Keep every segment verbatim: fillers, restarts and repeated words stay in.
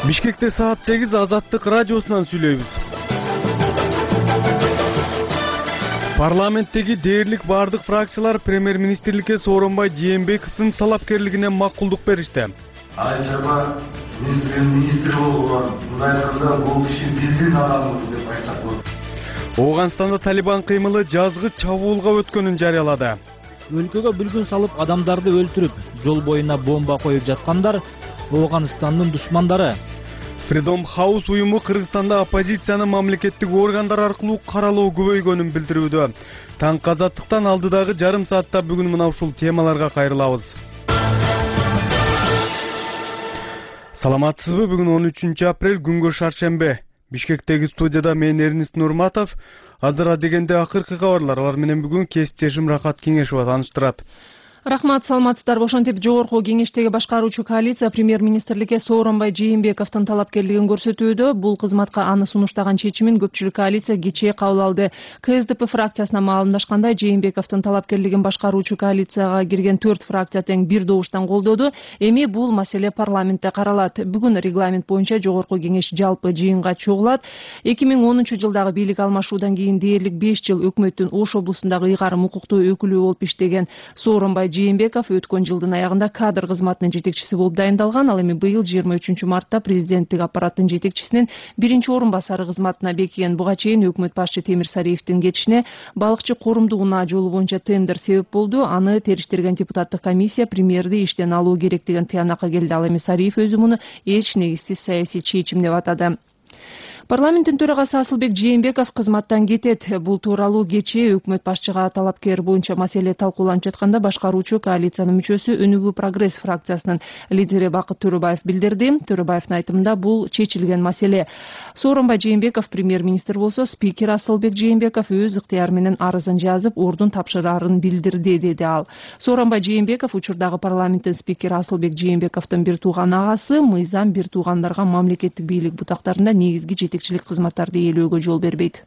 Бишкекте саат сегиз Азаттык радиосунан сүйлөйбүз. Парламенттеги дээрлик бардык фракциялар премьер-министрликке Сооронбай Жээнбековдун талапкерлигине макулдук беришти. Ай чарба министр болгон, мындай айтканда бул киши биздин адамыбыз деп айтсак болот. Ооганстанда Талибан кыймылы жазгы чабуулга өткөнүн жарыялады. Өлкөгө бүлгүн салып адамдарды өлтүрүп, жол боюна бомба коюп жаткандар Ооганстандын душмандары. Freedom House уюму Кыргызстанда оппозицияны мамлекеттик органдар аркылуу каралоо көбөйгөнүн билдирүүдө. Таңкы азаттыктан алдыдагы жарым саатта бүгүн мына ушул темаларга кайрылабыз. Саламатсызбы? Бүгүн он үчүнчү апрель күнгө шаршембе. Бишкектеги студияда мен Эрнест Нурматов. Азыр дегенде акыркы кабарлар. Алар менен бүгүн кесиптешим Рахат Кеңешова тааныштырат. Рахмат, саламатсыздарбы. Ошентип жогорку кеңештеги башкаруучу коалиция премьер-министрликке Сооронбай Жээнбековдун талапкерлигин көрсөтүүдө. Бул кызматка аны сунуштаган чечимин көпчүлүк коалиция кечээ кабыл алды. КСДП фракциясына маалымдашкандай, Жээнбековдун талапкерлигин башкаруучу коалицияга кирген төрт фракция тең бир добуштан колдоду. Эми бул маселе парламентте каралат. Бүгүн регламент боюнча жогорку кеңеш жалпы жыйынга чогулат. эки миң онунчу жылдагы бийлик алмашуудан кийин дээрлик беш жыл өкмөттүн Ош облусундагы ыйгарым укуктуу өкүлү болуп иштеген Сооронбай Жээнбеков өткөн жылдын аягында кадр кызматынын жетекчиси болуп дайындалган. Ал эми быйыл жыйырма үчүнчү мартта президенттик аппараттын жетекчисинин биринчи орун басары кызматына бекиген. Буга чейин өкмөт башчы Темир Сариевдин кетишине балыкчы корумдук унаа жолу боюнча тендер себеп болду. Аны териштирген депутаттык комиссия премьерди иштен алуу керек деген тыянакка келди. Ал эми Сариев өзү муну эч негизсиз саясий чечим деп атады. Парламенттин төрагасы Асылбек Жээнбеков кызматтан кетет. Бул тууралуу кечээ өкмөт башчыга талапкер боюнча маселе талкууланып жатканда башкаруучу коалициянын мүчөсү Өнүгүү Прогресс фракциясынын лидери Бакыт Төрөбаев билдирди. Төрөбаевдин айтымында бул чечилген маселе. Сооронбай Жээнбеков премьер-министр болсо, спикер Асылбек Жээнбеков өз ыктыяры менен арызын жазып, ордун тапшырарын билдирди, деди ал. Сооронбай Жээнбеков учурдагы парламенттин спикери Асылбек Жээнбековдун бир тууган агасы, мыйзам бир туугандарга мамлекеттик бийлик бутактарында негизги жетекчилик кызматтарды ээлөөгө жол бербейт.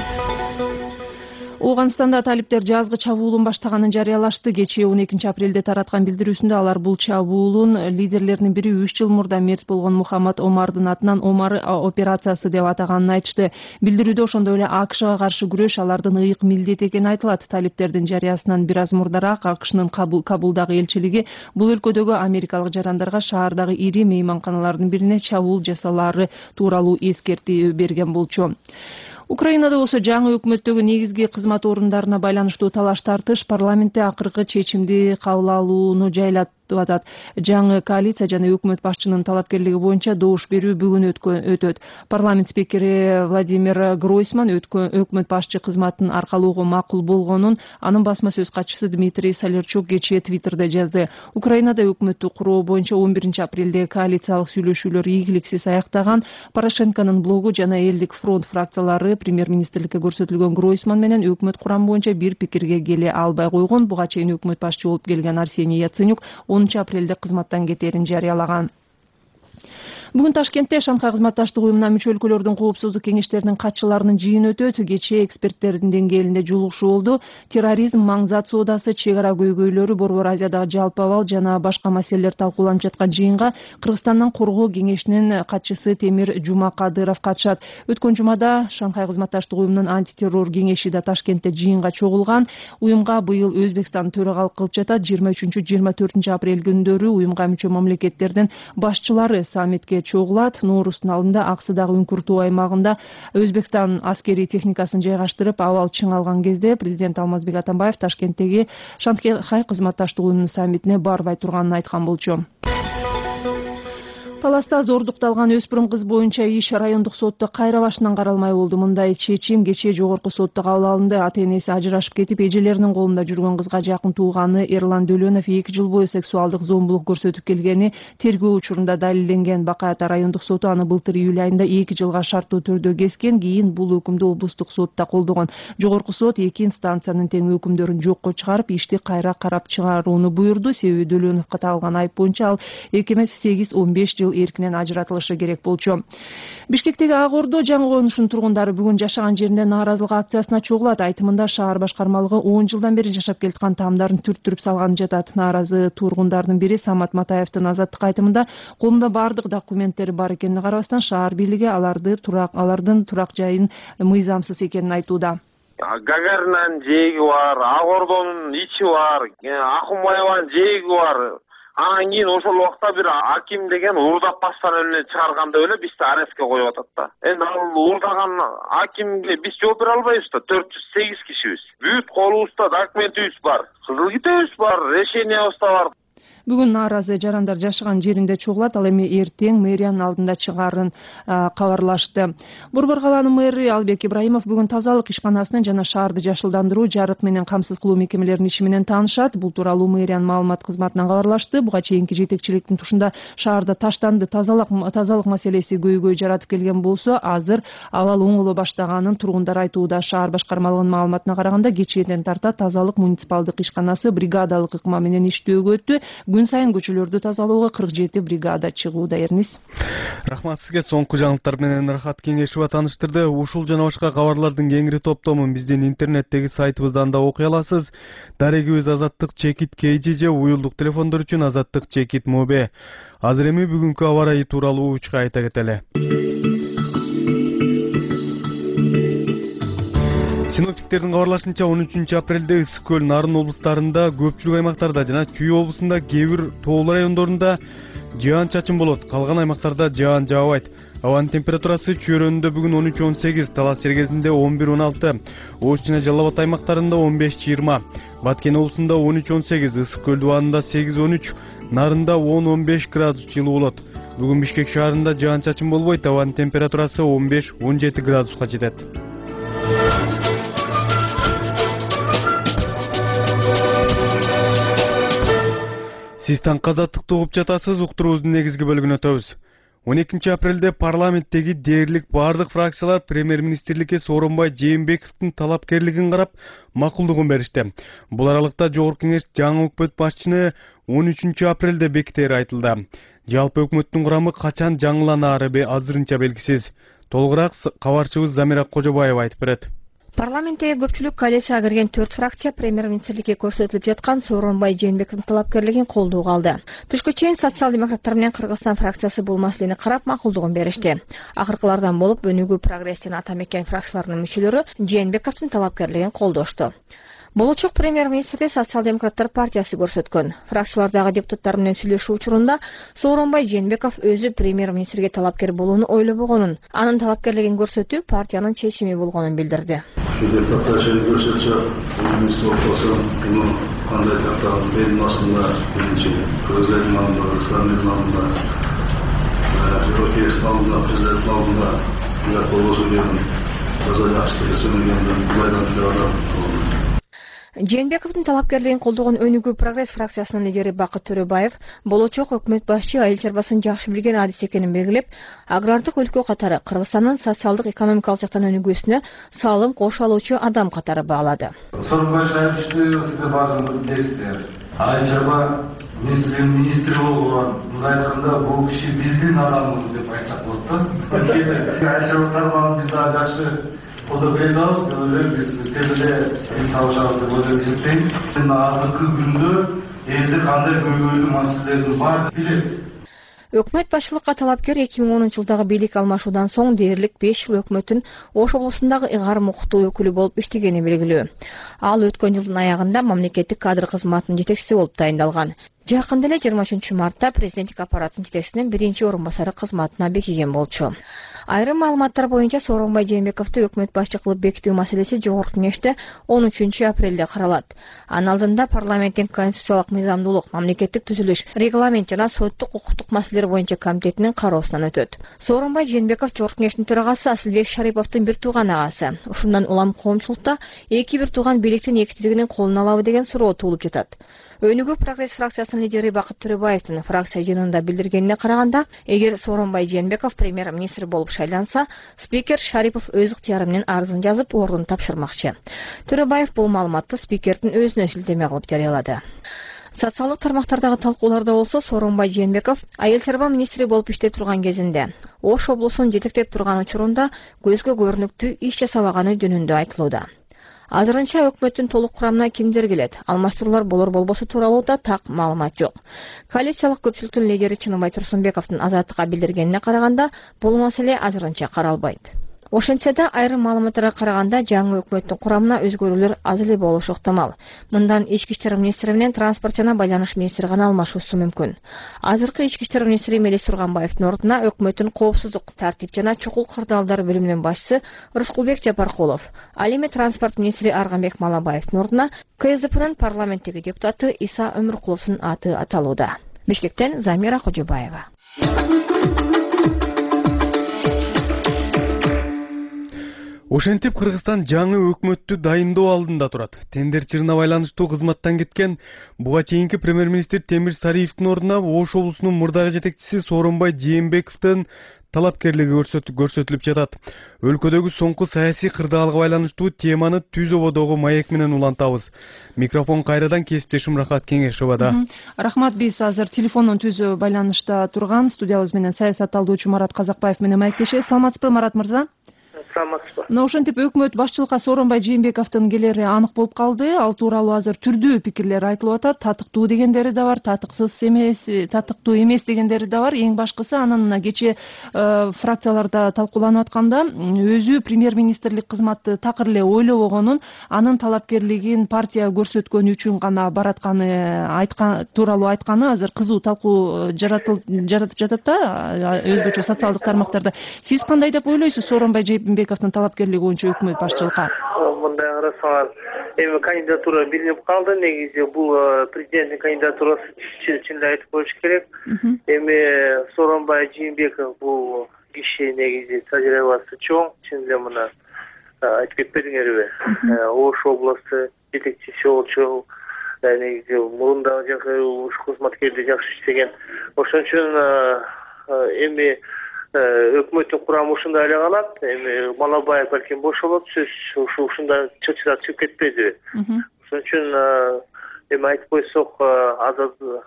Ооганстанда талиптер жазгы чабуулун баштаганын жарыялашты. Кечээ он экинчи апрелде тараткан билдирүүсүндө алар бул чабуулун лидерлеринин бири үч жыл мурда мерт болгон Мухаммад Омардын атынан Омар операциясы деп атаганын айтышты. Билдирүүдө ошондой эле АКШга каршы күрөш алардын ыйык милдети экени айтылат. Талиптердин жарыясынан бир аз мурдараак АКШнын Кабулдагы элчилиги бул өлкөдөгү америкалык жарандарга шаардагы ири мейманканалардын бирине чабуул жасаалары тууралуу эскертүү берген болчу. Украинада болсо жаңы өкмөттөгү негизги кызмат орундарына байланыштуу талаш тартыш парламентте акыркы чечимди кабыл алууну жайлатып атат. Жаңы коалиция жана өкмөт башчынын талапкерлиги боюнча добуш берүү бүгүн өтөт. Парламент спикери Владимир Гройсман өкмөт башчы кызматын аркалоого макул болгонун анын басма сөз катчысы Дмитрий Солерчук кечээ Твиттерде жазды. Украинада өкмөттү куруу боюнча он биринчи апрелде коалициялык сүйлөшүүлөр ийгиликсиз аяктаган. Порошенконун блогу жана Элдик фронт фракциялары премьер-министрликке көрсөтүлгөн Гройсман менен өкмөт курамы боюнча бир пикирге келе албай койгон. Буга чейин өкмөт башчы болуп келген Арсений Яценюк онунчу апрелде кызматтан кетерин жарыялаган. Бүгүн Ташкентте Шанхай кызматташтык уюмуна мүчө өлкөлөрдүн коопсуздук кеңештеринин катчыларынын жыйыны өтөт. Кечээ эксперттердин деңгээлинде жолугушуу болду. Терроризм, маңзат соодасы, чек ара көйгөйлөрү, Борбор Азиядагы жалпы абал жана башка маселелер талкууланып жаткан жыйынга Кыргызстандан коргоо кеңешинин катчысы Темир Жумакадыров катышат. Өткөн жумада Шанхай кызматташтык уюмунун антитеррор кеңеши да Ташкентте жыйынга чогулган. Уюмга быйыл Өзбекстан төрагалык кылып жатат. жыйырма үчүнчү жыйырма төртүнчү апрель күндөрү уюмга мүчө мамлекеттердин башчылары саммитке чогулат. Ноорустун алдында Аксыдагы Үңкүртүү аймагында Өзбекстан аскерий техникасын жайгаштырып, абал чың алган кезде президент Алмазбек Атамбаев Ташкенттеги Шанхай кызматташтык уюмунун саммитине барбай турганын айткан болчу. Таласта зордукталган өспүрүм кыз боюнча иш райондук сотто кайра башынан каралмай болду. Мындай чечим кечээ жогорку сотто кабыл алынды. Ата-энеси ажырашып кетип, эжелеринин колунда жүргөн кызга жакын тууганы Эрлан Дөлөнов эки жыл бою сексуалдык зомбулук көрсөтүп келгени тергөө учурунда далилденген. Бакай Ата райондук соту аны былтыр июль айында эки жылга шарттуу түрдө кескен. Кийин бул өкүмдү облустук сотта колдогон. Жогорку сот эки инстанциянын тең өкүмдөрүн жокко чыгарып, ишти кайра карап чыгарууну буйрду. Себеби Дөлөновго тагылган айып боюнча ал эки эмес сегиз он беш жыл айыл эркинен ажыратылышы керек болчу. Бишкектеги Ак Ордо жаңы конушунун тургундары бүгүн жашаган жеринде нааразылык акциясына чогулат. Айтымында шаар башкармалыгы он жылдан бери жашап келаткан таамдарын түрттүрүп салган жатат. Нааразы тургундардын бири Самат Матаевдин азаттык айтымында колунда бардык документтери бар экенине карабастан шаар бийлиги аларды турак алардын турак жайын мыйзамсыз экенин айтууда. Гагаринанын жээги бар, Ак Ордонун ичи бар, Акунбаеванын жээги бар. Анан кийин ошол убакта бир аким деген уурдап постановление чыгарганда эле бизди арестке коюп атат да. Эми ал уурдаган акимге биз жооп бере албайбыз да, төрт жүз сегиз кишибиз. Бүт колубузда документибиз бар, кызыл китебиз бар, решениябыз да бар. Бүгүн нааразы жарандар жашаган жеринде чогулат, ал эми эртең мэриянын алдында чыгаарын кабарлашты. Борбор калаанын мэри Албек Ибраимов бүгүн тазалык ишканасынын жана шаарды жашылдандыруу, жарык менен камсыз кылуу мекемелеринин иши менен таанышат. Бул тууралуу мэриянын маалымат кызматынан кабарлашты. Буга чейинки жетекчиликтин тушунда шаарда таштанды тазалык тазалык маселеси көйгөй жаратып келген болсо, азыр абал оңоло баштаганын тургундар айтууда. Шаар башкармалыгынын маалыматына караганда кечээден тарта тазалык муниципалдык ишканасы бригадалык ыкма менен иштөөгө өттү. Күн сайын көчөлөрдү тазалоого кырк жети бригада чыгууда. Эрнис. Рахмат сизге. Соңку жаңылыктар менен Рахат Кеңешова тааныштырды. Ушул жана башка кабарлардын кеңири топтомун биздин интернеттеги сайтыбыздан да окуй аласыз. Дарегибиз Азаттык Чекит КЖЖ, уюлдук телефондор үчүн Азаттык Чекит Мобе. Азыр эми бүгүнкү аба ырайы тууралуу учка айта кетели. Синоптиктердин кабарлашынча он үчүнчү апрелде Ысык көл, Нарын облустарында, көпчүлүк аймактарда жана Чүй облусунда кээ бир тоолуу райондорунда жаан-чачын болот. Калган аймактарда жаан жаабайт. Абанын температурасы Чөйрөндө бүгүн он үч он сегиз, Талас Сергезинде он бир он алты, Ош жана Жалал Абад аймактарында он беш жыйырма, Баткен облусунда он үч он сегиз, Ысык көл дубанында сегиз он үч, Нарында он он беш градус жылуу болот. Бүгүн Бишкек шаарында жаан-чачын болбойт. Абанын температурасы он беш он жети градуска жетет. Сиз таңкы азаттыкты угуп жатасыз. Уктуруубуздун негизги бөлүгүнө өтөбүз. он экинчи апрелде парламенттеги дээрлик бардык фракциялар премьер-министрликке Сооронбай Жээнбековдун талапкерлигин карап макулдугун беришти. Бул аралыкта Жогорку Кеңеш жаңы өкмөт башчыны он үчүнчү апрелде бекитери айтылды. Жалпы өкмөттүн курамы качан жаңыланаары азырынча белгисиз. Толугураак кабарчыбыз Замира Кожобаева айтып берет. Парламенттеги көпчүлүк коалицияга кирген төрт фракция премьер-министрликке көрсөтүлүп жаткан Сооронбай Жээнбековдун талапкерлигин колдоого алды. Түшкө чейин социал-демократтар менен Кыргызстан фракциясы бул маселени карап макулдугун беришти. Акыркылардан болуп Өнүгүү прогресстин ата мекен фракцияларынын мүчөлөрү Жээнбековдун талапкерлигин колдошту. Болочок премьер-министрди социал-демократтар партиясы көрсөткөн. Фракциялардагы депутаттар менен сүйлөшүү учурунда Сооронбай Жээнбеков өзү премьер-министрге талапкер болууну ойлобогонун, анын талапкерлигин көрсөтүү партиянын чечими болгонун билдирди. Депутаттар чечим көрсөтчү, министр болсо, муну кандай тактаган менин басында, биринчи Кыргыздын алдында, Кыргызстандын алдында, Европейский алдында, президент алдында, бирок болбосо деген таза жакшы келишимден булайдан турган. Жээнбековдун талапкерлигин колдогон Өнүгүү прогресс фракциясынын лидери Бакыт Төрөбаев болочок өкмөт башчы айыл чарбасын жакшы билген адис экенин белгилеп, агрардык өлкө катары Кыргызстандын социалдык экономикалык жактан өнүгүүсүнө салым кошо алуучу адам катары баалады. Сооронбай Жээнбековду сиздер баардыгы билесиздер. Айыл чарба министринин министри болгон, мындай айтканда бул киши биздин адамыбыз деп айтсак болот да. Айыл чарбалар биз дагы жакшы колдоп бере алабыз, мен ойлойм биз тез эле табышабыз деп ойлойм эсептейм. Азыркы күндө элде кандай көйгөйлүү маселелердин бар билет. Өкмөт башчылыкка талапкер эки миң онунчу жылдагы бийлик алмашуудан соң дээрлик беш жыл өкмөттүн Ош облусундагы ыгар муктуу өкүлү болуп иштегени белгилүү. Ал өткөн жылдын аягында мамлекеттик кадр кызматынын жетекчиси болуп тайындалган. Жакында эле жыйырма үчүнчү мартта президенттик аппараттын жетекчисинин биринчи орун басары кызматына бекиген болчу. Айрым маалыматтар боюнча Сооронбай Жээнбековду өкмөт башчы кылып бекитүү маселеси Жогорку Кеңеште он үчүнчү апрелде каралат. Анын алдында парламенттин конституциялык мыйзамдуулук, мамлекеттик түзүлүш, регламент жана соттук укуктук маселелер боюнча комитетинин кароосунан өтөт. Сооронбай Жээнбеков Жогорку Кеңештин төрагасы Асылбек Шариповдун бир тууган агасы. Ушундан улам коомчулукта эки бир тууган бийликтин экитиздигинин колун алабы деген суроо туулуп жатат. Өнүгүү прогресс фракциясынын лидери Бакыт Төрөбаевдин фракция жыйынында билдиргенине караганда, эгер Сооронбай Жээнбеков премьер-министр болуп шайланса, спикер Шарипов өз ыктыяры менен арызын жазып, ордун тапшырмакчы. Төрөбаев бул маалыматты спикердин өзүнө шилтеме кылып жарыялады. Социалдык тармактардагы талкууларда болсо Сооронбай Жээнбеков айыл чарба министри болуп иштеп турган кезинде Ош облусун жетектеп турган учурунда көзгө көрүнүктүү иш жасабаганы жөнүндө айтылууда. Азырынча өкмөттүн толук курамына кимдер келет, алмаштыруулар болор болбосу тууралуу да так маалымат жок. Коалициялык көпчүлүктүн лидери Чыныбай Турсунбековдун Азаттыкка билдиргенине караганда, бул маселе азырынча каралбайт. Ошентсе да айрым маалыматтарга караганда жаңы өкмөттүн курамына өзгөрүүлөр аз эле болушу ыктымал. Мындан ички иштер министри менен транспорт жана байланыш министри гана алмашуусу мүмкүн. Азыркы ички иштер министри Мелис Турганбаевдин ордуна өкмөттүн коопсуздук, тартип жана чукул кырдаалдар бөлүмүнүн башчысы Рыскулбек Жапаркулов, ал эми транспорт министри Арганбек Малабаевдин ордуна К С Д Пнын парламенттеги депутаты Иса Өмүркуловдун аты аталууда. Бишкектен Замира Кожобаева. Ошентип Кыргызстан жаңы өкмөттү дайындоо алдында турат. Тендер чырына байланыштуу кызматтан кеткен буга чейинки премьер-министр Темир Сариевдин ордуна Ош облусунун мурдагы жетекчиси Сооронбай Жээнбековдун талапкерлиги көрсөтүлүп жатат. Өлкөдөгү соңку саясий кырдаалга байланыштуу теманы Түз ободогу маек менен улантабыз. Микрофон кайрадан кесиптешим Рахат Кеңешовада. Рахмат, биз азыр телефондон түз байланышта турган студиябыз менен саясатталуучу Марат Казакбаев менен маектешебиз. Саламатсызбы, Марат мырза? Саламатсызбы. Мына ошентип өкмөт башчылыкка Сооронбай Жээнбековдун келери анык болуп калды. Ал тууралуу азыр түрдүү пикирлер айтылып атат. Татыктуу дегендери да бар, татыксыз эмес, татыктуу эмес дегендери да бар. Эң башкысы анын мына кече фракцияларда талкууланып атканда өзү премьер-министрлик кызматты такыр эле ойлобогонун, анын талапкерлигин партия көрсөткөнү үчүн гана баратканы айткан тууралуу айтканы азыр кызуу талкуу жаратып жатат да өзгөчө социалдык тармактарда. Сиз кандай деп ойлойсуз Сооронбай Жээнбековдун талапкерлиги боюнча өкмөт башчылыкка? Мындай карасаңар, эми кандидатура билинип калды. Негизи бул президенттин кандидатурасы чын эле айтып коюш керек. Эми Сооронбай Жээнбеков бул киши негизи тажрыйбасы чоң, чын эле мына айтып кетпедиңерби? Ош облусу жетекчиси болчу, негизи мурунда жакшы кызматкерди жакшы иштеген. Ошон үчүн эми өкмөттүн курамы ушундай эле калат. Эми Малабаев балким бошолот, сөз ушу ушундай чычыда чыгып кетпейди. Ошон үчүн эми айтып койсок, азыр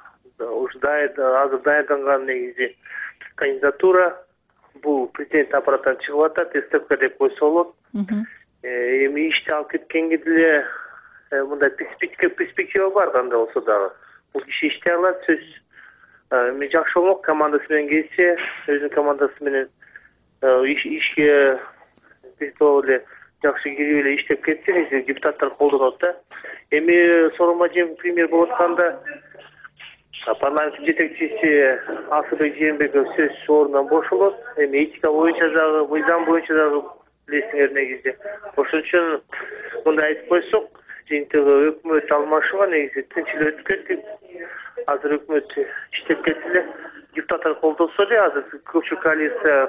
азыр даярданган негизи кандидатура бул президент аппараттан чыгып атат, эстепка деп койсо болот. Эми ишти алып кеткенге деле мындай перспектива бар кандай болсо дагы. Бул киши иштей алат, сөз Эми жакшы болмок, командасы менен келсе, өзүнүн командасы менен ишке биртип эле жакшы кирип эле иштеп кетсе, депутаттар колдонот да. Эми Сооронбай Жээнбеков премьер болуп атканда парламент жетекчиси Асылбек Жээнбеков сөз ордунан бошолот. Эми этика боюнча дагы, мыйзам боюнча дагы билесиңер негизи. Ошон үчүн мындай айтып койсок, жыйынтыгы өкмөт алмашууга негизи тынч эле өтүп кетти. Азыр өкмөт иштеп кетти эле, депутаттар колдонсо эле, азыр көпчүлүк коалиция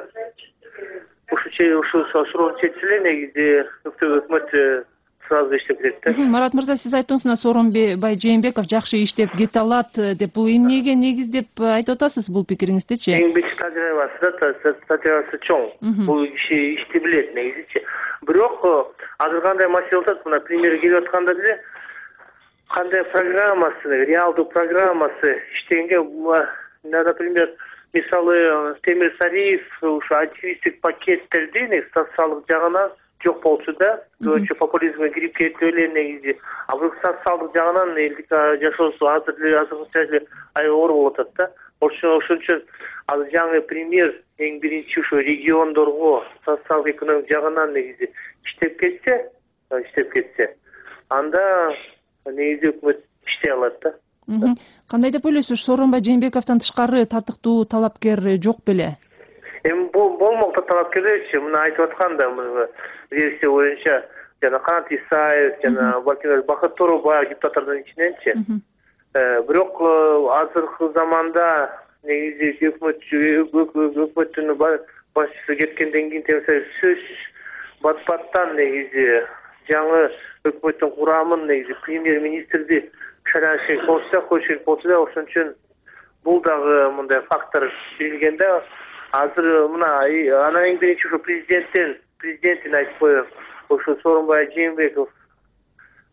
ушу ушу суроону чечсе эле, негизи өкмөт сразу иштеп кетет. Марат мырза, сиз айттыңыз, Сооронбай Жээнбеков жакшы иштеп кете алат деп, бул эмнеге негиз деп айтып атасыз бул пикириңиздечи? Эң бир тажрыйбасы да, тажрыйбасы чоң. Бул киши ишти билет негизичи. Бирок азыр кандай маселе болуп атат, мына премьер келип атканда деле кандай программасы, реалдуу программасы иштегенге, например, мисалы Темир Сариев ушу антикризистик пакеттерди социалдык жагынан жок болчу да, көбүнчө популизмге кирип кетип эле негизи. А бул социалдык жагынан элдик жашоосу азыр эле азыркыча эле аябай оор болуп атат да. Ошон үчүн азыр жаңы премьер эң биринчи ушу региондорго социалдык экономик жагынан негизи иштеп кетсе, иштеп кетсе, анда негизи өкмөт иштей алат да. Кандай деп ойлойсуз, Сооронбай Жээнбековдон тышкары татыктуу талапкер жок беле? Эми болмокто талапкерлерчи, мына айтып атканда, версия боюнча жана Канат Исаев, жана Бакир Бакыт Торобаев депутаттардын ичиненчи. Бирок азыркы заманда негизи өкмөттүн башчысы кеткенден кийин сөз бат-баттан негизи жаңы өкмөттүн курамын негизи премьер-министрди шайланышка болсо, көчүрүп болсо да, ошон үчүн бул дагы мындай фактор билген да. Азыр мына анан эң биринчи ушу президенттин президентин айтып коеюн, ошо Сооронбай Жээнбеков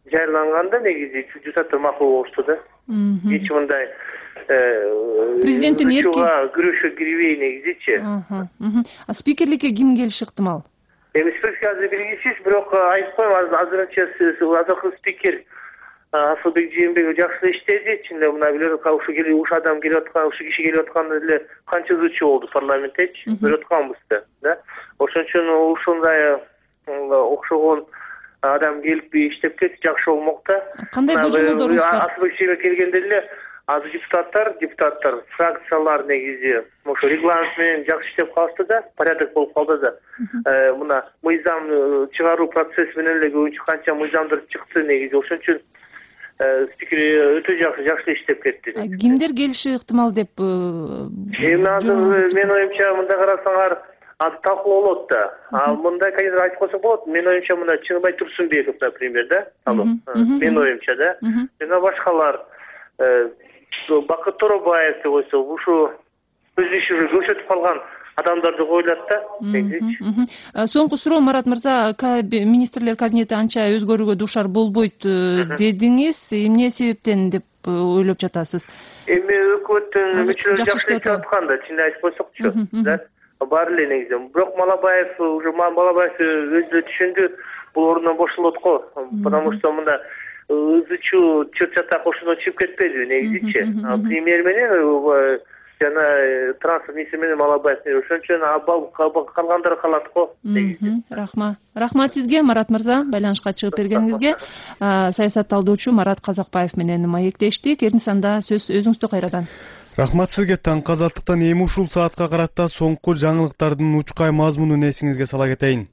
жайланганда негизи жусатта макул болушту да. Эч мындай президенттин эрки күрөшкө кирбей негизичи. А спикерликке ким келиши ыктымал? Эми спикер азыр белгисиз, бирок айтып коем, азырынча азыркы спикер Асылбек Жээнбеков жакшы иштеди. Чынында мына билер ушу келип ушу адам келип аткан, ушу киши келип аткан эле канча ызычуу болду парламенттечи, көрүп атканбыз да. Ошон үчүн ушундай окшогон адам келип иштеп кетти, жакшы болмок да. Кандай көзөмөлдөрүңүз бар? Асылбек Жээнбеков келгенде эле азыр депутаттар, депутаттар, фракциялар негизи ошо регламент менен жакшы иштеп калышты да, порядок болуп калды да. Мына мыйзам чыгаруу процесси менен эле көбүнчө канча мыйзамдар чыкты негизи. Ошон үчүн спикер өтө жакшы жакшы иштеп кетти. Кимдер келиши ыктымал деп? Эми азыр менин оюмча мындай карасаңар, азыр талкуу болот да. А мындай кандидат айтып койсок болот. Менин оюмча мына Чыныбай Турсунбеков, например, да. Менин оюмча да. Жана башкалар Бакыт Торобаев деп койсок, ушу өз иши уже көрсөтүп калган адамдарды койлот да. Соңку суроо, Марат мырза, министрлер кабинети анча өзгөрүүгө дуушар болбойт дедиңиз. Эмне себептен деп ойлоп жатасыз? Эми өкмөттүн мүчөлөрү жакшы иштеп аткан да, чынын айтып койсокчу, да. Бар эле негизи. Бирок Малабаев уже Малабаев өзү түшүндү, бул ордунан бошолот го, потому что мында ызычуу чыр-чатак ошондон чыгып кетпеди негизичи. Премьер менен жана транспорт министри менен Малабаев. Ошон үчүн калгандары калат го негизи. Рахмат. Рахмат сизге, Марат мырза, байланышка чыгып бергениңизге. Саясат талдоочу Марат Казакбаев менен маектештик. Эртең санда сөз өзүңүздө кайрадан. Рахмат сизге. Таңкы азаттыктан эми ушул саатка карата соңку жаңылыктардын учкай мазмунун эсиңизге сала кетейин.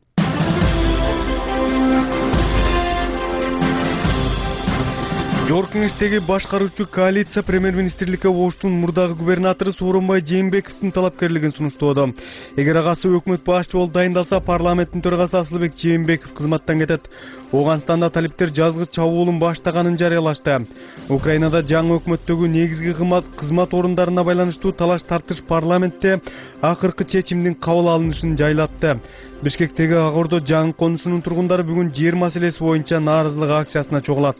Жогорку башкаруучу коалиция премьер-министрликке Оштун мурдагы губернатору Сооронбай Жээнбековдун талапкерлигин сунуштоодо. Эгер агасы өкмөт башчы болуп дайындалса, парламенттин төрагасы Асылбек Жээнбеков кызматтан кетет. Ооганстанда талиптер жазгы чабуулун баштаганын жарыялашты. Украинада жаңы өкмөттөгү негизги кызмат орундарына байланыштуу талаш тартыш парламентте акыркы чечимдин кабыл алынышын жайлатты. Бишкектеги Ак Ордо жаңы конушунун тургундары бүгүн жер маселеси боюнча нааразылык акциясына чогулат.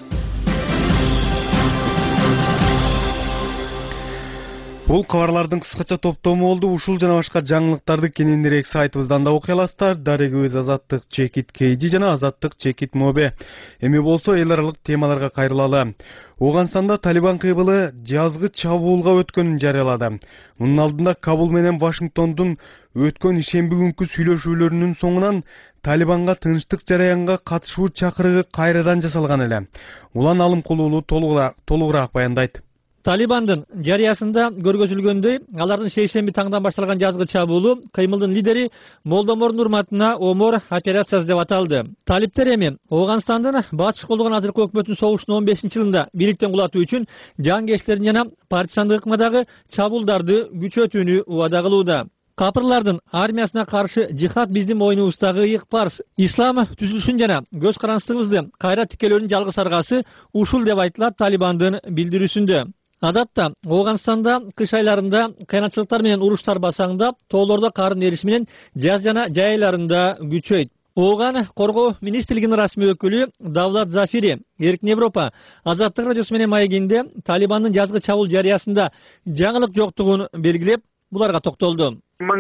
Бул кабарлардын кыскача топтому болду. Ушул жана башка жаңылыктарды кененирээк сайтыбыздан да окуй аласыздар. Дарегибиз Азаттык чекит Кейжи жана Азаттык чекит Мобе. Эми болсо эл аралык темаларга кайрылалы. Ооганстанда Талибан кыйбылы жазгы чабуулга өткөнүн жарыялады. Мунун алдында Кабул менен Вашингтондун өткөн ишемби күнкү сүйлөшүүлөрүнүн соңунан Талибанга тынчтык жараянга катышуу чакырыгы кайрадан жасалган эле. Улан Алымкулуулу толугураак баяндайт. Талибандын жарыясында көргөзүлгөндөй, алардын шейшемби таңдан башталган жазгы чабуулу кыймылдын лидери Молдомордун урматына Омор операциясы деп аталды. Талиптер эми Ооганстандын батыш колдогон азыркы өкмөтүн согуштун он бешинчи жылында бийликтен кулатуу үчүн жаангерчилердин жана партизандык ыкмадагы чабуулдарды күчөтүүнү убада кылууда. Капырлардын армиясына каршы жихад биздин мойнубуздагы ыйык парз. Ислам түзүлүшүн жана көз карандысыбызды кайра тикелөөнүн жалгыз аргасы ушул деп айтылат Талибандын билдирүүсүндө. Адатта Ооганстанда кыш айларында кыйынчылыктар менен уруштар басаңдап, тоолордо кардын эриси менен жаз жана жай айларында күчөйт. Ооган коргоо министрлигинин расмий өкүлү Давлат Зафири Эркин Европа Азаттык радиосу менен маегинде Талибандын жазгы чабуул жарыясында жаңылык жоктугун белгилеп, буларга токтолду.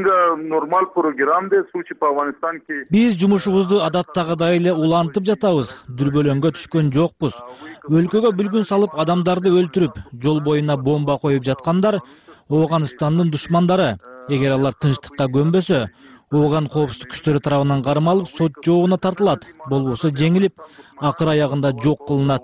Биз жумушубузду адаттагыдай эле улантып жатабыз, дүрбөлөңгө түшкөн жокпуз. Өлкөгө бүлгүн салып, адамдарды өлтүрүп, жол боюна бомба коюп жаткандар Ооганстандын душмандары. Эгер алар тынчтыкка көнбөсө, Ооган коопсуздук күчтөрү тарабынан кармалып, сот жоогуна тартылат, болбосо жеңилип, акыр аягында жок кылынат.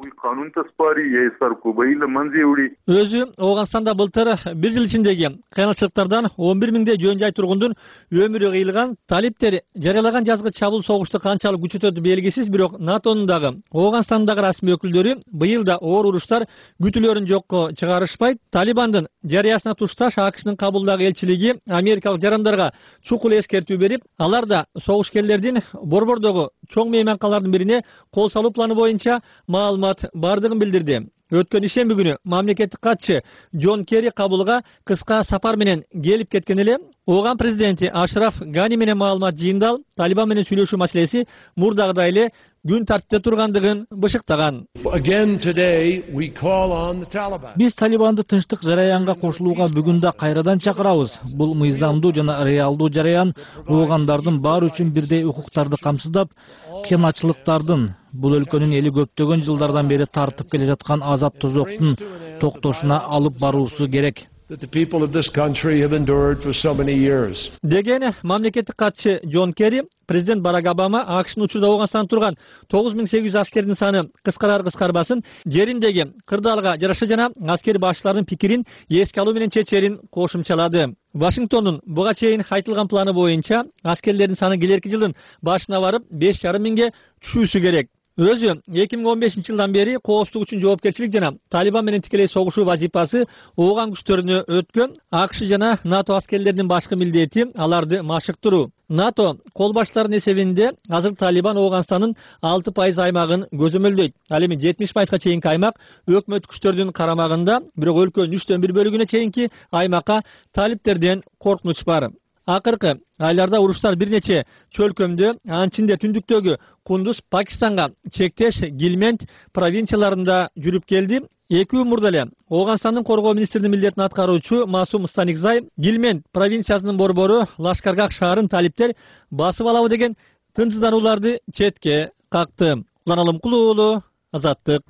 Өзү Ооганстанда былтыр бир жыл ичиндеги кыйынчылыктардан он бир миңдей жөн жай тургундун өмүрү кыйылган. Талиптер жарыялаган жазгы чабуул согушту канчалык күчөтөтү белгисиз, бирок НАТОнун дагы Ооганстандагы расмий өкүлдөрү быйыл да оор уруштар күтүлөрүн жокко чыгарышпайт. Талибандын жарыясына тушташ АКШнын Кабулдагы элчилиги америкалык жарандарга чукул эскертүү берип, алар да согушкерлердин Борбордогу чоң мейманкалардын бирине кол салуу планы боюнча маалымат бардыгын билдирди. Өткөн ишемби күнү мамлекеттик катчы Джон Керри Кабулга кыска сапар менен келип кеткен эле. Ооган президенти Ашраф Гани менен маалымат жыйындал, Талибан менен сүйлөшүү маселеси мурдагыдай эле күн тартипте тургандыгын бышыктаган. Биз Талибанды тынчтык жараянга кошулууга бүгүн да кайрадан чакырабыз. Бул мыйзамдуу жана реалдуу жараян оогандардын баары үчүн бирдей укуктарды камсыздап, кыянатчылыктардын, бул өлкөнүн эли көптөгөн жылдардан бери тартып келе жаткан азап тозоктун токтошуна алып баруусу керек деген мамлекеттик катчы Джон Керри. Президент Барак Обама АКШнын учурда Ооганстанда турган тогуз миң сегиз жүз аскердин саны кыскарар кыскарбасын, жериндеги кырдаалга жараша жана аскер башчылардын пикирин эске алуу менен чечерин кошумчалады. Вашингтондун буга чейин айтылган планы боюнча аскерлердин саны келерки жылдын башына барып беш жарым миңге түшүүсү керек. Өзү эки миң он бешинчи жылдан бери коопсуздук үчүн жоопкерчилик жана Талибан менен тикелей согушуу вазипасы ооган күчтөрүнө өткөн. АКШ жана НАТО аскерлеринин башкы милдети аларды машыктыруу. НАТО кол баштарынын эсебинде азыр Талибан Ооганстандын алты пайыз аймагын көзөмөлдөйт. Ал эми жетимиш пайызга чейинки аймак өкмөт күчтөрүнүн карамагында, бирок өлкөнүн үчтөн бир бөлүгүнө чейинки аймакка талиптерден коркунуч бар. Акыркы айларда уруштар бир нече чөлкөмдө, анын ичинде түндүктөгү Кундуз, Пакистанга чектеш Гилмент провинцияларында жүрүп келди. Эки күн мурда эле Ооганстандын коргоо министринин милдетин аткаруучу Масум Станикзай Гилмент провинциясынын борбору Лашкаргах шаарын талиптер басып алабы деген тынчсызданууларды четке какты. Улан Алымкулуу уулу, Азаттык.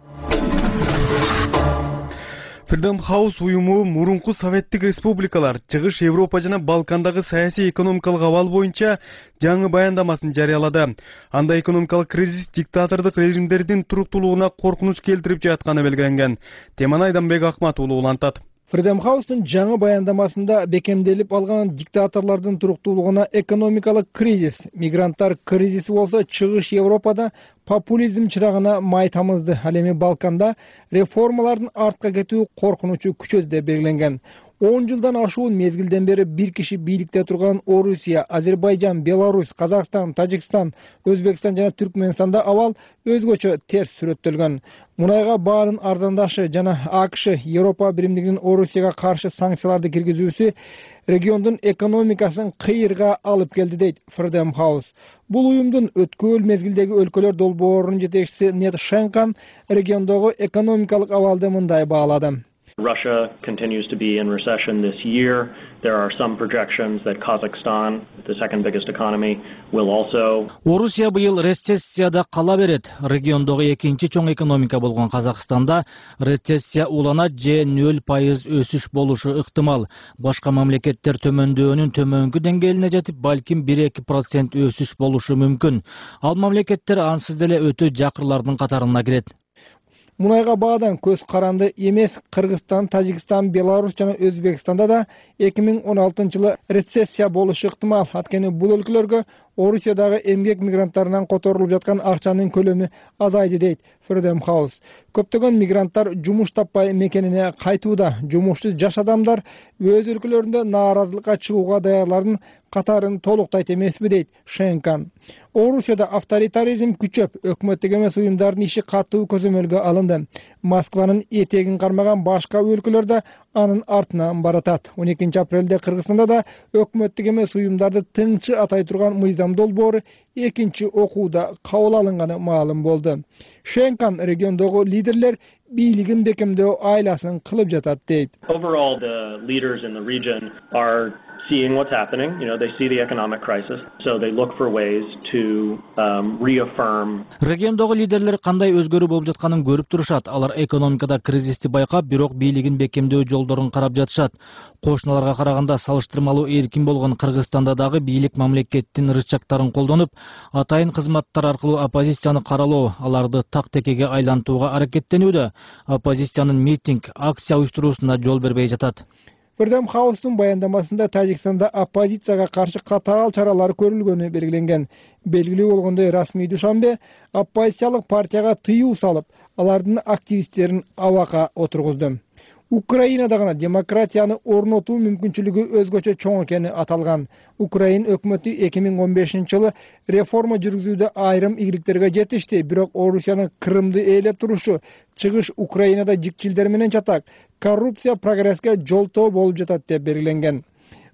Freedom House уюму мурунку советтик республикалар, Чыгыш Европа жана Балкандагы саясий экономикалык абал боюнча жаңы баяндамасын жарыялады. Анда экономикалык кризис диктатордук режимдердин туруктуулугуна коркунуч келтирип жатканы белгиленген. Теманы Айданбек Акмат уулу улантат. Freedom House'тун жаңы баяндамасында бекемделип алган диктаторлордун туруктуулугуна экономикалык кризис, мигранттар кризиси болсо Чыгыш Европада популизм чырагына май тамызды. Ал эми Балканда реформалардын артка кетүү коркунучу күчөдү деп белгиленген. он жылдан ашуун мезгилден бери бир киши бийликте турган Орусия, Азербайжан, Беларусь, Казакстан, Тажикстан, Өзбекстан жана Түркмөнстанда абал өзгөчө терс сүрөттөлгөн. Мунайга баарын арзандашы жана АКШ Европа биримдигинин Орусияга каршы санкцияларды киргизүүсү региондун экономикасын кыйырга алып келди дейт Freedom House. Бул уюмдун өткөл мезгилдеги өлкөлөр долбоорунун жетекчиси Нет Шенкан региондогу экономикалык абалды мындай баалады. Russia continues to be in recession this year. There are some projections that Kazakhstan, the second biggest economy, will also. Орусия быйыл рецессияда кала берет. Региондогу экинчи чоң экономика болгон Казакстанда рецессия уланат же нөл пайыз өсүш болушу ыктымал. Башка мамлекеттер төмөндөөнүн төмөнкү деңгээлине жетип, балким бир эки процент өсүш болушу мүмкүн. Ал мамлекеттер ансыз деле өтө жакырлардын катарына кирет. Мунайга баадан көз каранды эмес. Кыргызстан, Тажикстан, Беларусь жана Өзбекстанда да эки миң он алтынчы жылы рецессия болушу ыктымал. Анткени бул өлкөлөргө Орусиядагы эмгек мигранттарынан которулуп жаткан акчанын көлөмү азайды дейт Freedom House. Көптөгөн мигранттар жумуш таппай мекенине кайтууда. Жумушсуз жаш адамдар өз өлкөлөрүндө нааразылыкка чыгууга даярлардын катарын толуктайт эмеспи дейт Шенкан. Орусияда авторитаризм күчөп, өкмөттүк эмес уюмдардын иши катуу көзөмөлгө алынды. Москванын этегин кармаган башка өлкөлөр да анын артынан баратат. он экинчи апрелде Кыргызстанда да өкмөттүк эмес уюмдарды тыңчы атай турган мыйзам долбоору экинчи окууда кабыл алынганы маалым болду. Шенкан региондогу лидерлер бийлигин бекемдөө айласын кылып жатат дейт. Overall, the leaders in the region are seeing what's happening. You know, they see the economic crisis, so they look for ways to um, reaffirm. Региондогу лидерлер кандай өзгөрүү болуп жатканын көрүп турушат. Алар экономикада кризисти байкап, бирок бийлигин бекемдөө жолдорун карап жатышат. Кошуналарга караганда салыштырмалуу эркин болгон Кыргызстанда дагы бийлик мамлекеттин рычагтарын колдонуп, атайын кызматтар аркылуу оппозицияны каралоо, аларды так текеге айлантууга аракеттенүүдө. Оппозициянын митинг, акция уюштуруусуна жол бербей жатат. Freedom House'тун баяндамасында Тажикстанда оппозицияга каршы катаал чаралар көрүлгөнү белгиленген. Белгилүү болгондой, расмий Душанбе оппозициялык партияга тыюу салып, алардын активисттерин абакка отургузду. Украинада гана демократияны орнотуу мүмкүнчүлүгү өзгөчө чоң экени аталган. Украин өкмөтү эки миң он бешинчи жылы реформа жүргүзүүдө айрым ийгиликтерге жетишти, бирок Орусиянын Крымды ээлеп турушу, чыгыш Украинада жикчилдер менен чатак, коррупция прогресске жолтоо болуп жатат деп белгиленген.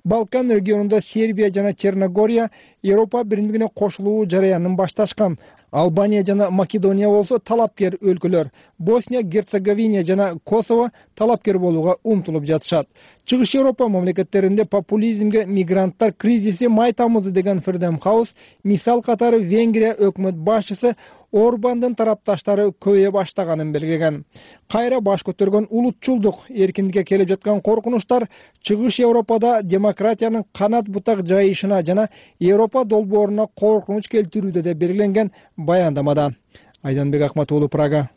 Балкан регионунда Сербия жана Черногория Европа биримдигине кошулуу жараянын башташкан. Албания жана Македония болсо талапкер өлкөлөр. Босния, Герцеговина жана Косово талапкер болууга умтулуп жатышат. Чыгыш Европа мамлекеттеринде популизмге мигранттар кризиси май тамызы деген Freedom House мисал катары Венгрия өкмөт башчысы Орбандын тарапташтары көбөйө баштаганын белгилеген. Кайра баш көтөргөн улутчулдук, эркиндикке келип жаткан коркунучтар чыгыш Европада демократиянын канат бутак жайышына жана Европа долбооруна коркунуч келтирүүдө деп белгиленген баяндамада. Айданбек Акмат уулу, Прага.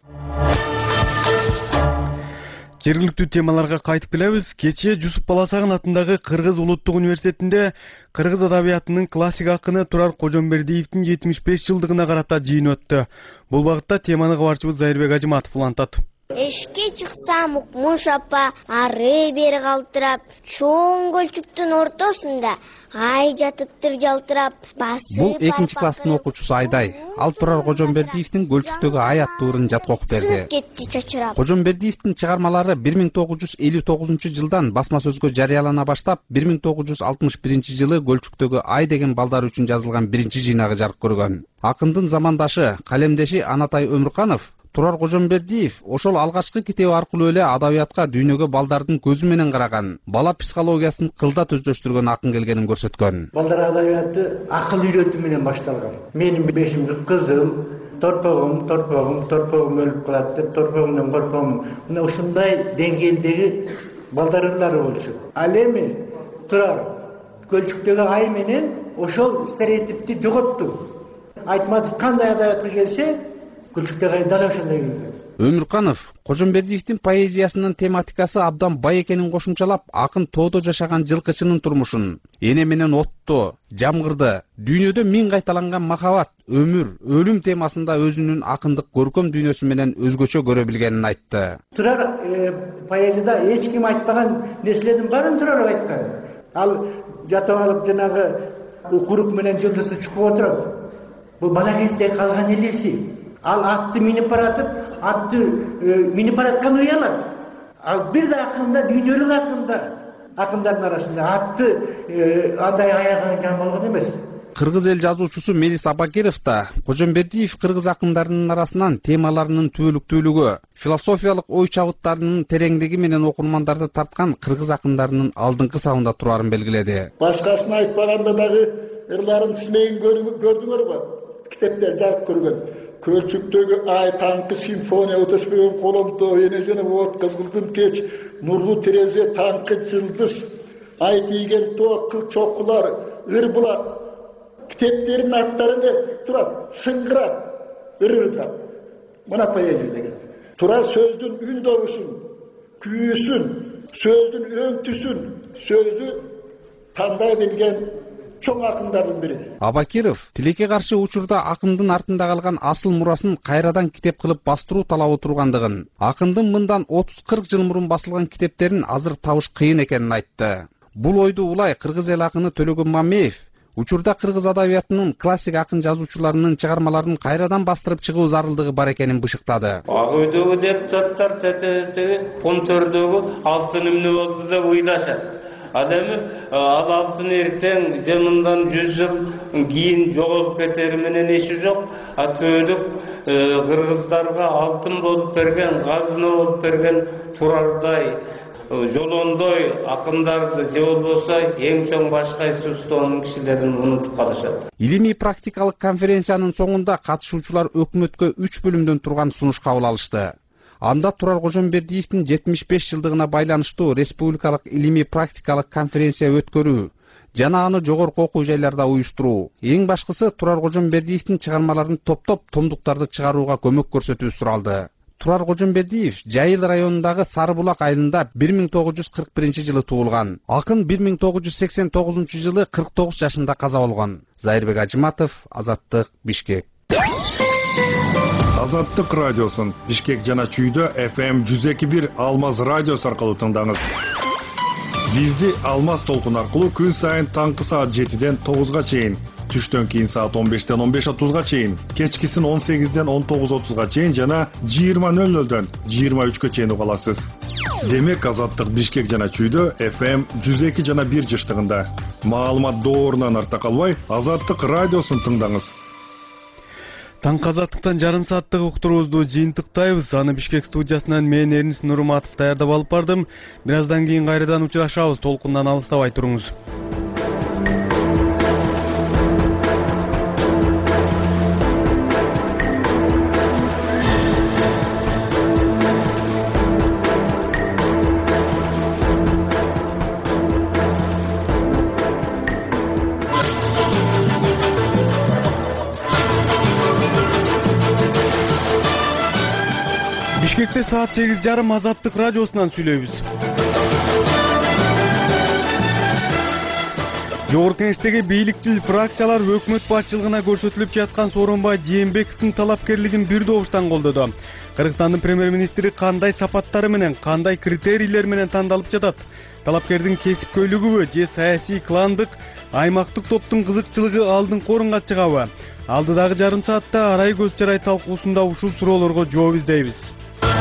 Жергиликтүү темаларга кайтып келебиз. Кечээ Жусуп Баласагын атындагы Кыргыз улуттук университетинде кыргыз адабиятынын классик акыны Турар Кожомбердиевдин жетимиш беш жылдыгына карата жыйын өттү. Бул багытта теманы кабарчыбыз Зайырбек Ажыматов улантат. Эшикке чыксам Укмуш апа ары бери калтырап, чоң көлчүктүн ортосунда ай жатыптыр жалтырап. Бул экинчи класстын окуучусу Айдай. Ал Турар Кожомбердиевдин Көлчүктөгү ай аттуу ырын жатка окуп берди. Кетти чачырап. Кожомбердиевдин чыгармалары бир миң тогуз жүз элүү тогузунчу жылдан басма сөзгө жарыялана баштап, бир миң тогуз жүз алтымыш биринчи жылы Көлчүктөгү ай деген балдар үчүн жазылган биринчи жыйнагы жарык көргөн. Акындын замандашы, калемдеши Анатай Өмүрканов Турар Кожомбердиев ошол алгачкы китеби аркылуу эле адабиятка дүйнөгө балдардын көзү менен караган, бала психологиясын кылдат өздөштүргөн акын келгенин көрсөткөн. Балдар адабияты акыл үйрөтүү менен башталган. Менин бешимдик кызым, торпогум, торпогум, торпогум өлүп калат деп, торпогумдан корком. Мына ушундай деңгээлдеги балдарлары болчу. Ал эми Турар Көлчүктөгү ай менен ошол стереотипти жоготту. Айтматов кандай адабиятка келсе, Өмүрканов Кожомбердиевдин поэзиясынын тематикасы абдан бай экенин кошумчалап, акын тоодо жашаган жылкычынын турмушун, эне менен отту, жамгырды, дүйнөдө миң кайталанган махабат, өмүр, өлүм темасында өзүнүн акындык көркөм дүйнөсү менен өзгөчө көрө билгенин айтты. Турар поэзияда эч ким айтпаган нерселердин баарын Турар айткан. Ал жатып алып жанагы укурук менен жылдызды чукуп отуруп, бул бала кезде калган элеси. Ал атты минип баратып, атты минип бараткан уялат. Ал бир да акында, дүйнөлүк акында, акындардын арасында атты андай аяган жан болгон эмес. Кыргыз эл жазуучусу Мелис Абакиров да Кожомбердиев кыргыз акындарынын арасынан темаларынын түбөлүктүүлүгү, философиялык ой чабыттарынын тереңдиги менен окурмандарды тарткан кыргыз акындарынын алдыңкы сабында турарын белгиледи. Башкасын айтпаганда дагы ырларын түсмеген көрдүңөр го, китептер жазып көргөн. Көлчүктөгү ай таңкы симфония өтөшпөгөн коломто энежени от кызгылдын кеч нурлуу терезе таңкы жылдыз ай тийген тоо кыл чокулар ыр булак китептердин аттары эле турат сыңгырап ырырдап. Мына поэзия деген Турар сөздүн үн добушун, күйүүсүн, сөздүн өңтүсүн, сөздү тандай билген чоң акындардын бири. Абакиров тилекке каршы учурда акындын артында калган асыл мурасын кайрадан китеп кылып бастыруу талабы тургандыгын, акындын мындан отуз кырк жыл мурун басылган китептерин азыр табыш кыйын экенин айтты. Бул ойду улай кыргыз эл акыны Төлөгөн Мамеев учурда кыргыз адабиятынын классик акын жазуучуларынын чыгармаларын кайрадан бастырып чыгуу зарылдыгы бар экенин бышыктады. Ак үйдөгү депутаттар тетети понтөрдөгү алтын эмне болду деп уйлашат. Ал эми ал алтын эртең же мындан жүз жыл кийин жоголуп кетери менен иши жок. А түбөлүк кыргыздарга алтын болуп берген, казына болуп берген Турардай, Жолондой акындарды же болбосо эң чоң башкайсы устоонун кишилерин унутуп калышат. Илимий практикалык конференциянын соңунда катышуучулар өкмөткө үч бөлүмдөн турган сунуш кабыл алышты. Анда Турар Кожомбердиевдин жетимиш беш жылдыгына байланыштуу республикалык илимий практикалык конференция өткөрүү жана аны жогорку окуу жайларда уюштуруу. Эң башкысы Турар Кожомбердиевдин чыгармаларын топтоп томдуктарды чыгарууга көмөк көрсөтүү суралды. Турар Кожомбердиев Жайыл районундагы Сары Булак айылында бир миң тогуз жүз кырк биринчи жылы туулган. Акын бир миң тогуз жүз сексен тогузунчу жылы кырк тогуз жашында каза болгон. Зайырбек Ажыматов, Азаттык, Бишкек. Азаттык радиосын Бишкек жана Чүйдө эф эм жүз эки бир Алмаз радиосу аркылуу тыңдаңыз. Бизди Алмаз толкун аркылуу күн сайын таңкы саат жетиден тогузга чейин Түштөн кийин саат он бештен он беш отузга чейин, кечкисин он сегизден он тогуз отузга чейин жана жыйырма нөл нөлдөн жыйырма үчкө чейин уга аласыз. Демек Азаттык Бишкек жана Чүйдө эф эм жүз эки жана бир жыштыгында. Маалымат доорунан арта калбай, Азаттык радиосун тыңдаңыз. Таңкы Азаттыктан жарым сааттык уктуруубузду жыйынтыктайбыз. Аны Бишкек студиясынан мен Эрнис Нурматов даярдап алып бардым. Бир аздан кийин кайрадан учурашабыз. Толкундан алыстабай туруңуз. Бишкекте саат сегиз жарым Азаттык радиосунан сүйлөйбүз. Жогорку Кеңештеги бийликчил фракциялар өкмөт башчылыгына көрсөтүлүп жаткан Сооронбай Жээнбековдун талапкерлигин бир добуштан колдоду. Кыргызстандын премьер-министри кандай сапаттары менен, кандай критерийлер менен тандалып жатат? Талапкердин кесипкөйлүгүбү же саясий кландык, аймактык топтун кызыкчылыгы алдыңкы орунга чыгабы? Алдыдагы жарым саатта арай көз жарай талкуусунда ушул суроолорго жооп издейбиз.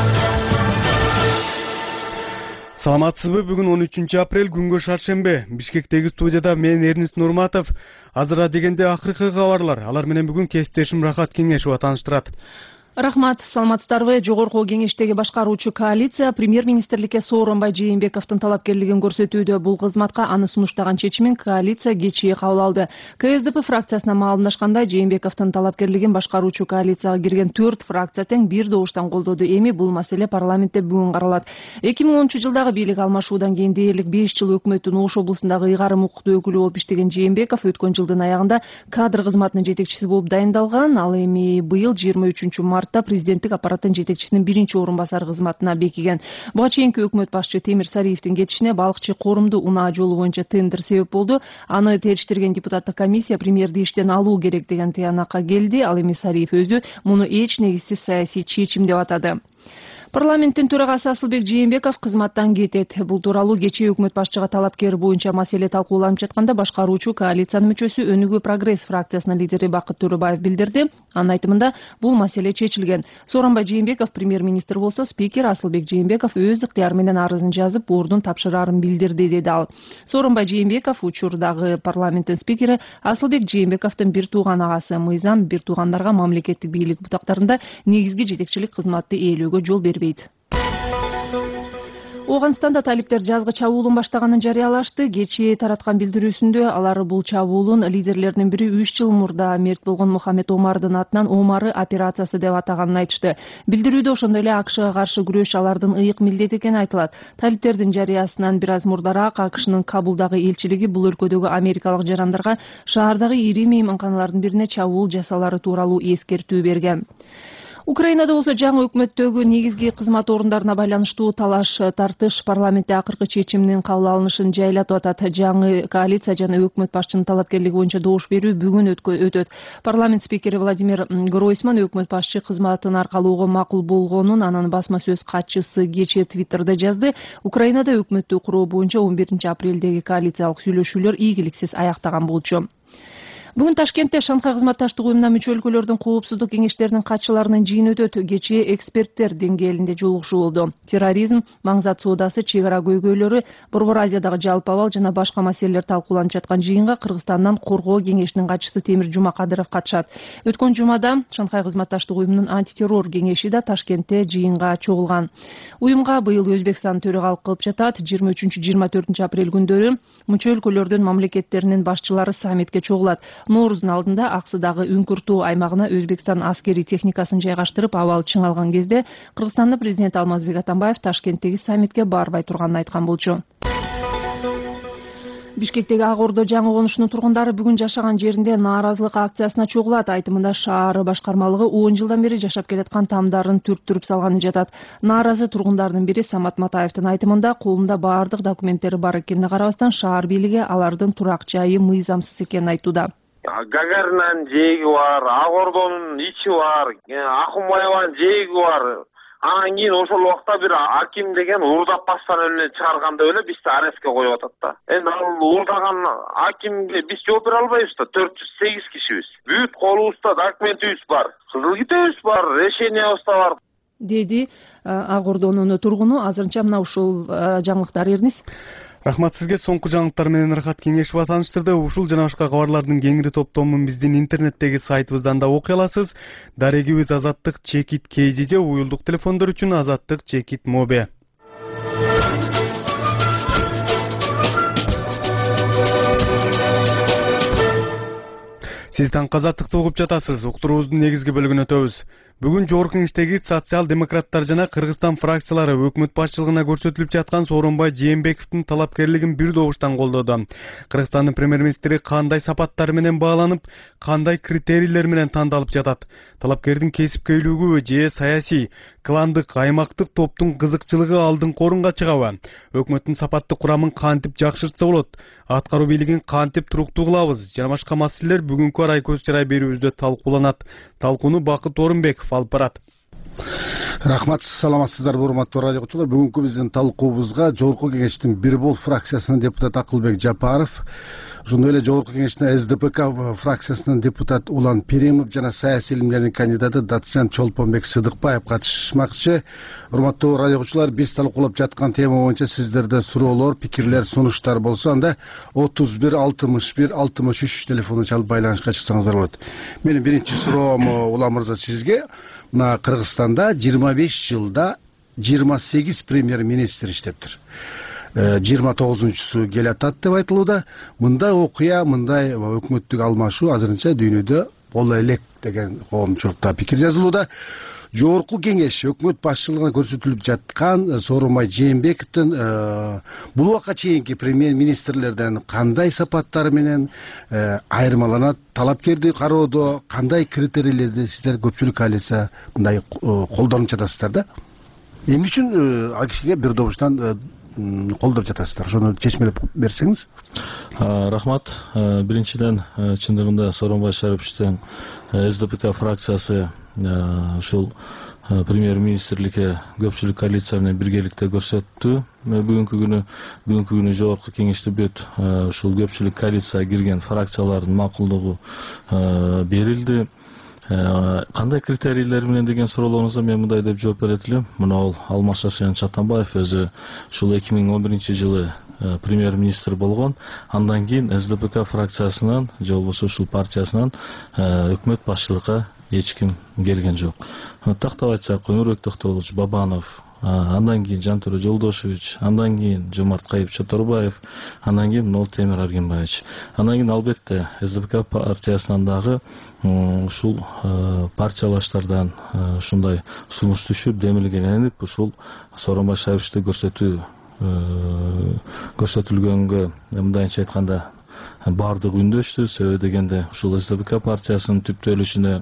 Саламатсызбы? Бүгүн он үчүнчү апрель, күнгө шаршембе. Бишкектеги студияда мен Эрнис Нурматов. Азырда дегенде акыркы кабарлар. Алар менен бүгүн кесиптешим Рахат Кеңешова тааныштырат. Рахмат, саламатсыздарбы? Жогорку Кеңештеги башкаруучу коалиция премьер-министрликке Сооронбай Жээнбековдун талапкерлигин көрсөтүүдө. Бул кызматка аны сунуштаган чечимин коалиция кечээ кабыл алды. ка эс дэ пэ фракциясына маалымдашкандай, Жээнбековдун талапкерлигин башкаруучу коалицияга кирген төрт фракция тең бир добуштан колдоду. Эми бул маселе парламентте бүгүн каралат. эки миң онунчу жылдагы бийлик алмашуудан кийин дээрлик беш жыл өкмөттүн Ош облусундагы ыйгарым укуктуу өкүлү болуп иштеген Жээнбеков өткөн жылдын аягында кадр кызматынын жетекчиси болуп дайындалган. Ал эми быйыл жыйырма үчүнчү март президенттик аппараттын жетекчисинин биринчи орун басары кызматына бекиген. Буга чейинки өкмөт башчы Темир Сариевдин кетишине балыкчы корумду унаа жолу боюнча тендер себеп болду. Аны териштирген депутаттык комиссия премьерди иштен алуу керек деген тыянакка келди. Ал эми Сариев өзү муну эч негизсиз саясий чечим деп атады. Парламенттин төрагасы Асылбек Жээнбеков кызматтан кетет. Бул тууралуу кечээ өкмөт башчыга талапкер боюнча маселе талкууланып жатканда башкаруучу коалициянын мүчөсү Өнүгүү прогресс фракциясынын лидери Бакыт Төрөбаев билдирди. Анын айтымында бул маселе чечилген. Сооронбай Жээнбеков премьер-министр болсо, спикер Асылбек Жээнбеков өз ыктыяры менен арызын жазып, ордун тапшырарын билдирди, деди ал. Сооронбай Жээнбеков учурдагы парламенттин спикери Асылбек Жээнбековдун бир тууган агасы. Мыйзам бир туугандарга мамлекеттик бийлик бутактарында негизги жетекчилик кызматты ээлөөгө жол бербейт. Ооганстанда талиптер жазгы чабуулун баштаганын жарыялашты. Кечээ тараткан билдирүүсүндө алар бул чабуулун лидерлеринин бири үч жыл мурда мерт болгон Мухаммед Омардын атынан Омары операциясы деп атаганын айтышты. Билдирүүдө ошондой эле АКШга каршы күрөш алардын ыйык милдети экени айтылат. Талиптердин жарыясынан бир аз мурдараак АКШнын Кабулдагы элчилиги бул өлкөдөгү америкалык жарандарга шаардагы ири мейманканалардын бирине чабуул жасаалары тууралуу эскертүү берген. Украинада болсо жаңы өкмөттөгү негизги кызмат орундарына байланыштуу талаш тартыш парламентте акыркы чечимдин кабыл алынышын жайлатып атат. Жаңы коалиция жана өкмөт башчынын талапкерлиги боюнча добуш берүү бүгүн өтөт. Парламент спикери Владимир Гройсман өкмөт башчы кызматын аркалоого макул болгонун анын басма сөз катчысы кечээ Твиттерде жазды. Украинада өкмөттү куруу боюнча он биринчи апрелдеги коалициялык сүйлөшүүлөр ийгиликсиз аяктаган болчу. Бүгүн Ташкентте Шанхай кызматташтык уюмуна мүчө өлкөлөрдүн коопсуздук кеңештеринин катчыларынын жыйыны өтөт. Кечээ эксперттер деңгээлинде жолугушуу болду. Терроризм, маңзат соодасы, чек ара көйгөйлөрү, Борбор Азиядагы жалпы абал жана башка маселелер талкууланып жаткан жыйынга Кыргызстандан Коргоо кеңешинин катчысы Темир Жумакадыров катышат. Өткөн жумада Шанхай кызматташтык уюмунун антитеррор кеңеши да Ташкентте жыйынга чогулган. Уюмга быйыл Өзбекстан төрагалык кылып жатат. жыйырма үчүнчү жыйырма төртүнчү апрель күндөрү мүчө өлкөлөрдүн мамлекеттеринин башчылары саммитке чогулат. Нооруздун алдында Аксыдагы Үңкүртүү аймагына Өзбекстан аскери техникасын жайгаштырып абал чыңалган кезде Кыргызстандын президенти Алмазбек Атамбаев Ташкенттеги саммитке барбай турганын айткан болчу. Бишкектеги Ак Ордо жаңы конушунун тургундары бүгүн жашаган жеринде нааразылык акциясына чогулат. Айтымында шаар башкармалыгы он жылдан бери жашап келаткан тамдарын түрттүрүп салганы жатат. Нааразы тургундардын бири Самат Матаевдин айтымында колунда баардык документтери бар экенине карабастан шаар бийлиги алардын турак жайы мыйзамсыз экенин айтууда. Гагаринанын жээги бар, Ак Ордонун ичи бар, Акунбаеванын жээги бар. анан кийин ошол убакта бир аким деген уурдатпастан эле чыгарганда эле бизди арестке коюп атат да. Эми ал уурдаган акимге биз жооп бере албайбыз да, төрт жүз сегиз кишибиз. Бүт колубузда документибиз бар, кызыл китебиз бар, решениябыз да бар, деди Ак Ордонун тургуну. Азырынча мына ушул жаңылыктар Эрнис. Рахмат сизге. Соңку жаңылыктар менен Рахат Кеңешова тааныштырды. Ушул жана башка кабарлардын кеңири топтомун биздин интернеттеги сайтыбыздан да окуй аласыз. Дарегибиз Азаттык Чекит кей джи же, уюлдук телефондор үчүн Азаттык Чекит Мобе. Сиз таңкы Азаттыкты угуп жатасыз. Уктуруубуздун негизги бөлүгүнө өтөбүз. Бүгүн Жогорку Кеңештеги социал-демократтар жана Кыргызстан фракциялары өкмөт башчылыгына көрсөтүлүп жаткан Сооронбай Жээнбековдун талапкерлигин бир добуштан колдоду. Кыргызстандын премьер-министри кандай сапаттар менен бааланып, кандай критерийлер менен тандалып жатат? Талапкердин кесипкөйлүгү же саясий, кландык, аймактык топтун кызыкчылыгы алдыңкы орунга чыгабы? Өкмөттүн сапаттык курамын кантип жакшыртса болот? Аткаруу бийлигин кантип туруктуу кылабыз? Жана башка маселелер бүгүнкү арай көз чарай берүүбүздө талкууланат. Талкууну Бакыт Орунбеков алып барат. Рахмат, саламатсыздарбы урматтуу радио угуучулар. Бүгүнкү биздин талкуубузга Жогорку Кеңештин бир бол фракциясынын депутаты Акылбек Жапаров, ошондой эле Жогорку Кеңештин эс дэ пэ ка фракциясынын депутаты Улан Перимов жана саясий илимдердин кандидаты доцент Чолпонбек Сыдыкбаев катышмакчы. Урматтуу радио угуучулар, биз талкуулап жаткан тема боюнча сиздерде суроолор, пикирлер, сунуштар болсо, анда отуз бир алтымыш бир алтымыш үч телефонун чалып байланышка чыксаңыздар болот. Менин биринчи суроом Улан мырза сизге. Мына Кыргызстанда жыйырма беш жылда жыйырма сегиз премьер-министр иштептир. жыйырма тогузунчусу келатат деп айтылууда. Мындай окуя, мындай өкмөттүк алмашуу азырынча дүйнөдө боло элек деген коомчулукта пикир жазылууда. Жогорку Кеңеш өкмөт башчылыгына көрсөтүлүп жаткан Сооронбай Жээнбековдун бул убакка чейинки премьер-министрлерден кандай сапаттары менен айырмаланат? Талапкерди кароодо кандай критерийлерди сиздер көпчүлүк коалиция мындай колдонуп жатасыздар да? Эмне үчүн ал кишиге бир добуштан колдоп жатасыздар? Ошону чечмелеп берсеңиз. Рахмат. Биринчиден, чындыгында Сооронбай Шариповичтин эс дэ пэ ка фракциясы ушул премьер-министрликке көпчүлүк коалиция менен биргеликте көрсөттү. Бүгүнкү күнү бүгүнкү күнү Жогорку Кеңеште бүт ушул көпчүлүк коалицияга кирген фракциялардын макулдугу берилди. Кандай критерийлер менен деген суроолоруңузга мен мындай деп жооп берет элем. Мына ал Алмаз Шаршенович Атамбаев өзү ушул эки миң он биринчи жылы премьер-министр болгон. Андан кийин эс дэ пэ ка фракциясынан же болбосо ушул партиясынан өкмөт башчылыкка эч ким келген жок. Тактап айтсак, Өмүрбек Токтогулович Бабанов, андан кийин Жантөре Жолдошевич, андан кийин Жомарт Кайып Чоторбаев, андан кийин Нолтемир Аргенбаевич. Андан кийин албетте эс дэ пэ ка партиясынан дагы ушул партиялаштардан ушундай сунуш түшүп демилгеленип ушул Сооронбай Шариповичти көрсөтүү көрсөтүлгөнгө мындайча айтканда бардык үндөштү. Себеби дегенде ушул эс дэ пэ ка партиясынын түптөлүшүнө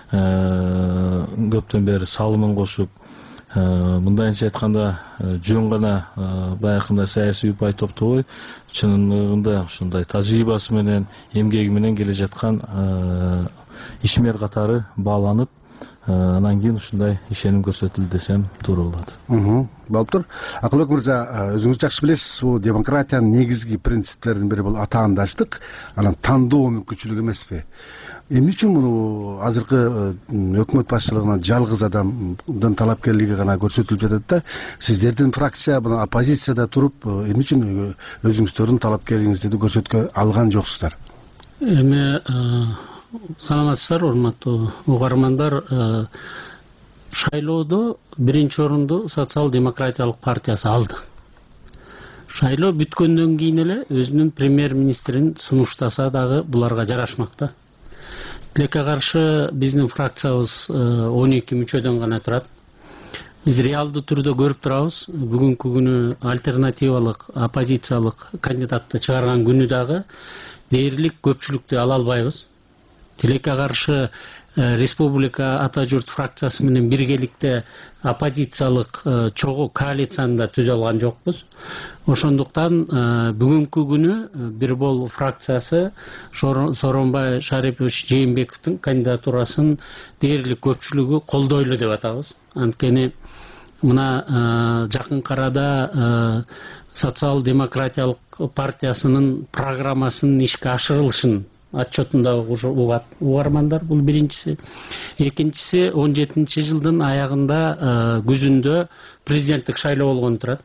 көптөн бери салымын кошуп, мындайча айтканда жөн гана баягындай саясий упай топтобой, чынында ушундай тажрыйбасы менен, эмгеги менен келе жаткан ишмер катары бааланып, анан кийин ушундай ишеним көрсөтүлдү десем туура болот. Болуп тур. Акылбек мырза, өзүңүз жакшы билесиз, бул демократиянын негизги принциптеринин бири бул атаандаштык, анан тандоо мүмкүнчүлүгү эмеспи? Эмне үчүн муну азыркы өкмөт башчылыгынан жалгыз адамдын талапкерлиги гана көрсөтүлүп жатат да? Сиздердин фракция мына оппозицияда туруп, эмне үчүн өзүңүздөрдүн талапкерлигиңизди көрсөткө алган жоксуздар? Эми саламатсыздар, урматтуу угармандар. Шайлоодо биринчи орунду социал-демократиялык партиясы алды. Шайлоо бүткөндөн кийин эле өзүнүн премьер-министрин сунуштаса дагы буларга жарашмакта. Тилекке каршы биздин фракциябыз он эки мүчөдөн гана турат. Биз реалдуу түрдө көрүп турабыз. Бүгүнкү күнү альтернативалык, оппозициялык кандидатты чыгарган күнү дагы дээрлик көпчүлүктү ала албайбыз. Тилекке каршы республика ата журт фракциясы менен биргеликте оппозициялык чогуу коалицияны да түзө алган жокпуз. Ошондуктан бүгүнкү күнү бир бол фракциясы Сооронбай Шарипович Жээнбековдун кандидатурасын дээрлик көпчүлүгү колдойлу деп атабыз. Анткени мына жакынкы арада социал демократиялык партиясынын программасынын ишке ашырылышын отчетунда уже угармандар. Бул биринчиси. Экинчиси он жетинчи жылдын аягында күзүндө президенттик шайлоо болгон турат.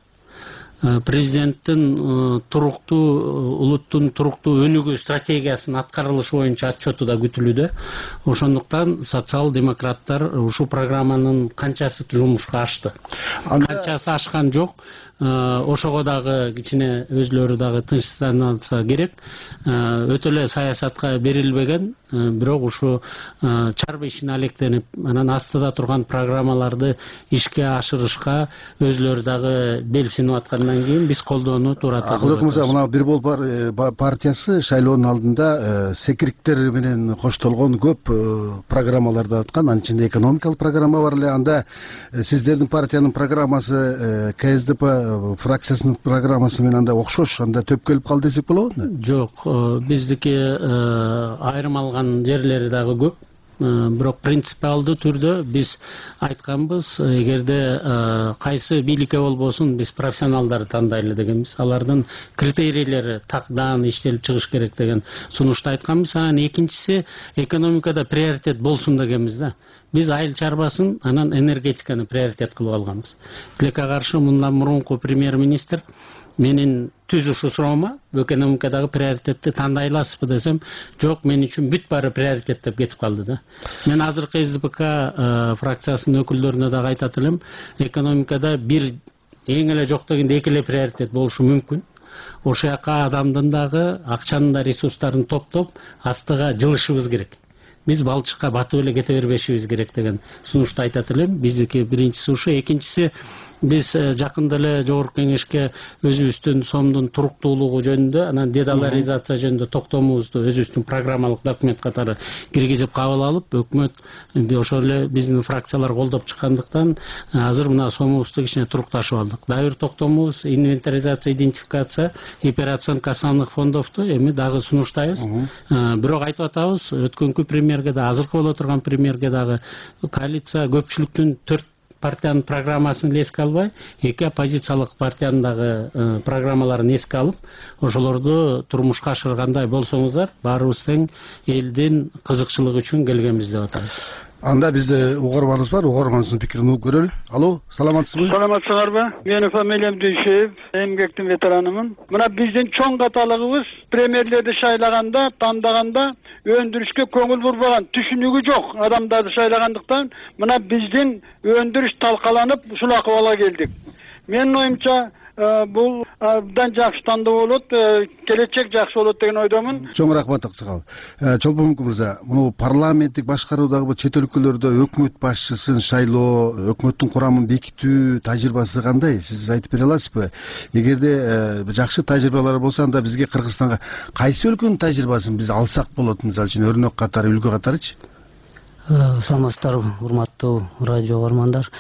Президенттин туруктуу улуттун туруктуу өнүгүү стратегиясынын аткарылышы боюнча отчету да күтүлүүдө. Ошондуктан социал демократтар ушул программанын канчасы жумушка ашты, канчасы ашкан жок. Ошого дагы кичине өзлөрү дагы тынчсызданса керек. Өтө эле саясатка берилбеген, бирок ушу чарба ишине алектенип, анан астыда турган программаларды ишке ашырышка өзлөрү дагы белсинип аткандан кийин биз колдоону туура турат. Акылбек мырза, мына бир бол партиясы шайлоонун алдында секириктер менен коштолгон көп программаларды аткан. Анын ичинде экономикалык программа бар эле. Анда сиздердин партиянын программасы ка эс дэ пэ фракциясынын программасы менен анда окшош, анда төп келип калды десек болобу? Жок, биздики айрым алган жерлери дагы көп. Бирок принципиалдуу түрдө биз айтканбыз, эгерде кайсы бийликке болбосун биз профессионалдарды тандайлы дегенбиз. Алардын критерийлери тактан иштелип чыгыш керек деген сунушту айтканбыз. Анан экинчиси экономикада приоритет болсун дегенбиз да. Биз айыл чарбасын, анан энергетиканы приоритет кылып алганбыз. Тилекке каршы мындан мурунку премьер-министр менин түз ушу суроома экономикадагы приоритетти тандай аласызбы десем, жок, мен үчүн бүт баары приоритет деп кетип калды да. Мен азыркы эс дэ пэ ка фракциясынын өкүлдөрүнө дагы айтат элем, экономикада бир эң эле жок дегенде эки эле приоритет болушу мүмкүн. Ошол жака адамдын дагы акчанын да ресурстарын топтоп астыга жылышыбыз керек. Биз балчыкка батып эле кете бербешибиз керек деген сунушту айтат элем. Биздики биринчиси ушу. Экинчиси, биз жакында эле жогорку кеңешке өзүбүздүн сомдун туруктуулугу жөнүндө, анан дедоларизация жөнүндө токтомубузду өзүбүздүн программалык документ катары киргизип кабыл алып, өкмөт ошол эле биздин фракциялар колдоп чыккандыктан азыр мына сомубузду кичине турукташып алдык. Дагы бир токтомубуз инвентаризация, идентификация и операцияка основных фондовду эми дагы сунуштайбыз. Бирок айтып атабыз, өткөнкү премьерге да, азыркы боло турган премьерге дагы коалиция көпчүлүктүн төрт партиянын программасын эске албай, эки оппозициялык партиянын дагы программаларын эске алып, ошолорду турмушка ашыргандай болсоңуздар, баарыбыз тең элдин кызыкчылыгы үчүн келгенбиз деп атабыз. Анда бизде угарманыбыз бар, угарманыбыздын пикирин угуп көрөлү. Алло, саламатсызбы? Саламатсыңарбы? Менин фамилиям Дүйшеев, эмгектин ветеранымын. Мына биздин чоң каталыгыбыз премьерлерди шайлаганда, тандаганда өндүрүшкө көңүл бурбаган, түшүнүгү жок адамдарды шайлагандыктан мына биздин өндүрүш талкаланып ушул акыбалга келдик. Менин оюмча бул абдан жакшы тандоо болот, келечек жакшы болот деген ойдомун. Чоң рахмат Аксакал. Чолпонмун мырза, муну парламенттик башкаруудагы чет өлкөлөрдө өкмөт башчысын шайлоо, өкмөттүн курамын бекитүү тажрыйбасы кандай? Сиз айтып бере аласызбы? Эгерде жакшы тажрыйбалар болсо, анда бизге Кыргызстанга кайсы өлкөнүн тажрыйбасын биз алсак болот, мисалы үчүн өрнөк катары, үлгү катарычы? Саламатсыздарбы, урматтуу радио угармандар.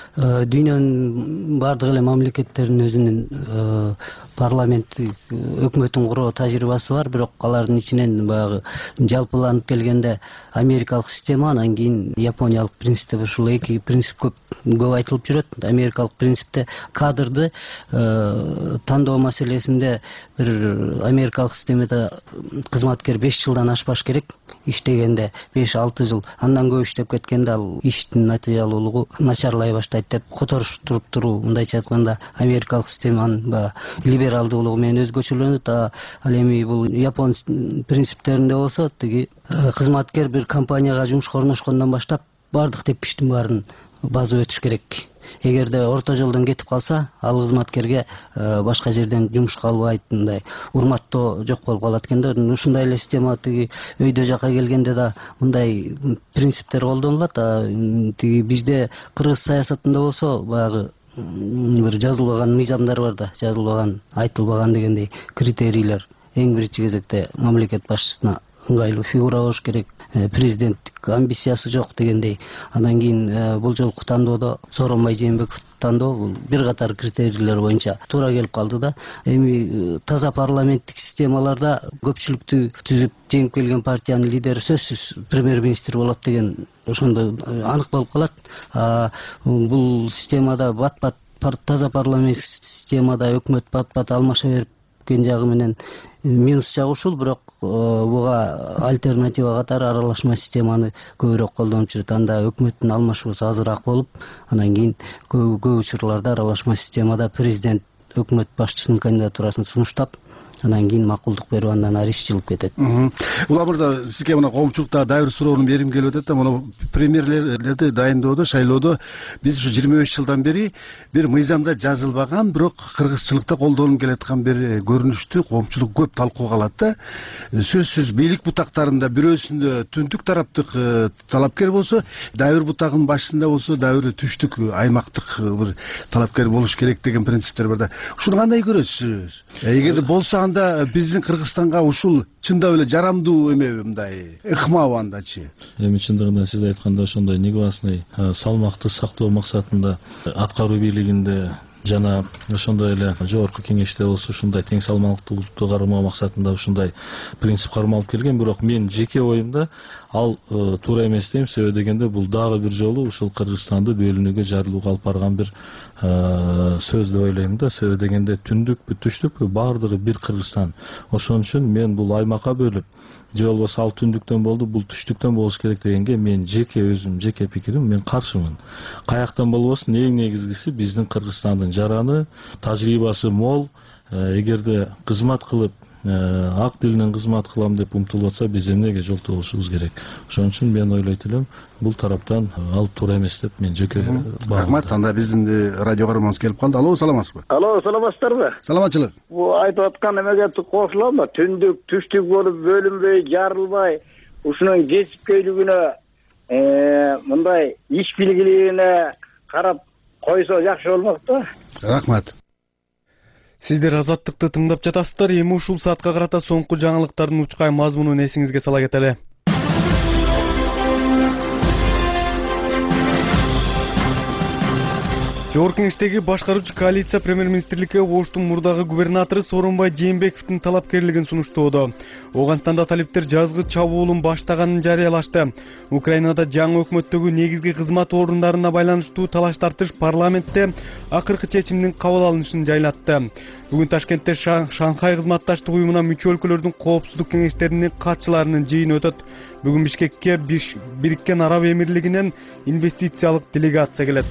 Дүйнөнүн бардык эле мамлекеттеринин өзүнүн парламенттик өкмөтүн куруу тажрыйбасы бар, бирок алардын ичинен баягы жалпыланып келгенде америкалык система, анан кийин япониялык принцип деп ушул эки принцип көп көп айтылып жүрөт. Америкалык принципте кадрды тандоо маселесинде бир америкалык системада кызматкер беш жылдан ашпаш керек, иштегенде беш алты жыл, андан көп иштеп кеткенде ал иштин натыйжалуулугу начарлай баштайт деп которуштуруп туруу. Мындайча айтканда америкалык системанын баягы либералдуулугу менен өзгөчөлөнөт. Ал эми бул япон принциптеринде болсо, тиги кызматкер бир компанияга жумушка орношкондон баштап бардык тепкичтин баарын базып өтүш керек. Эгерде орто жолдон кетип калса, ал кызматкерге башка жерден жумушка албайт, мындай урматтоо жок болуп калат экен да. Ушундай эле система тиги өйдө жака келгенде да мындай принциптер колдонулат. Тиги бизде кыргыз саясатында болсо баягы бир жазылбаган мыйзамдар бар да, жазылбаган, айтылбаган дегендей критерийлер. Эң биринчи кезекте мамлекет башчысына ыңгайлуу фигура болуш керек. президенттик амбициясы жок дегендей. Андан кийин бул жолку тандоодо Сооронбай Жээнбеков тандоо бул бир катар критерийлер боюнча туура келип калды да. Эми таза парламенттик системаларда көпчүлүктү түзүп жеңип келген партиянын лидери сөзсүз премьер-министр болот деген ошондо анык болуп калат. Бул системада бат-бат таза парламент системада өкмөт бат-бат алмаша берип кен жагы менен минус жагы ушул, бирок буга альтернатива катары аралашма системаны көбүрөөк колдонуп жүрөт. Анда өкмөттүн алмашуусу азыраак болуп, анан кийин көп учурларда аралашма системада президент өкмөт башчысынын кандидатурасын сунуштап, анан кийин макулдук берип, андан ары иш жылып кетет. Улам мырза, сизге мына коомчулукта дайыр суроону берим келип атат да, мына премьерлерди дайындоодо, шайлоодо биз ушу жыйырма беш жылдан бери бир мыйзамда жазылбаган, бирок кыргызчылыкта колдонуп келаткан бир көрүнүштү коомчулук көп талкууга алат да. Сөзсүз бийлик бутактарында бирөөсүндө түндүк тараптык талапкер болсо, дайыр бутагынын башчысында болсо, дайыр түштүк аймактык бир талапкер болуш керек деген принциптер бар да. Ушуну кандай көрөсүз? Эгерде болсо анда биздин Кыргызстанга ушул чындап эле жарамдуу эмеби, мындай ыкмабы андачы? Эми чындыгында сиз айткандай ошондой негласный салмакты сактоо максатында аткаруу бийлигинде жана ошондой эле жогорку кеңеште болсо ушундай тең салмактуулукту кармоо максатында ушундай принцип кармалып келген. Бирок мен жеке оюмда ал туура эмес дейм. Себеби дегенде бул дагы бир жолу ушул Кыргызстанды бөлүнүүгө, жарылууга алып барган бир сөз деп ойлойм да. Себеби дегенде түндүкпү, түштүкпү, баардыгы бир Кыргызстан. Ошон үчүн мен бул аймакка бөлүп, же болбосо ал түндүктөн болду, бул түштүктөн болуш керек дегенге мен жеке өзүм, жеке пикирим, мен каршымын. Каяктан болбосун, эң негизгиси биздин Кыргызстандын жараны, тажрыйбасы мол. Эгерде кызмат кылып, ак тилинен кызмат кылам деп умтулуп атса, биз эмнеге жолто болушубуз керек. Ошон үчүн мен ойлойт элем, бул тараптан ал туура эмес деп мен жеке рахмат. Анда биздин радио карманыбыз келип калды. Алло, саламатсызбы? Алло, саламатсыздарбы? Саламатчылык. Бул айтып аткан эмеге кошуламбы? Түндүк, түштүк болуп бөлүнбөй, жарылбай, ушунун кесипкөйлүгүнө, мындай иш билгилигине карап койсо жакшы болмок да. Рахмат. Сиздер Азаттыкты тыңдап жатасыздар. Эми ушул саатка карата соңку жаңылыктардын учкай мазмунун эсиңизге сала кетели. Жогорку кеңештеги башкаруучу коалиция премьер-министрликке Оштун мурдагы губернатору Сооронбай Жээнбековдун талапкерлигин сунуштоодо. Оганстанда талиптер жазгы чабуулун баштаганын жарыялашты. Украинада жаңы өкмөттөгү негизги кызмат орундарына байланыштуу талаш тартыш парламентте акыркы чечимдин кабыл алынышын жайлатты. Бүгүн Ташкентте Шанхай кызматташтык уюмуна мүчө өлкөлөрдүн коопсуздук кеңештеринин катчыларынын жыйыны өтөт. Бүгүн Бишкекке Бириккен Араб Эмирлигинен инвестициялык делегация келет.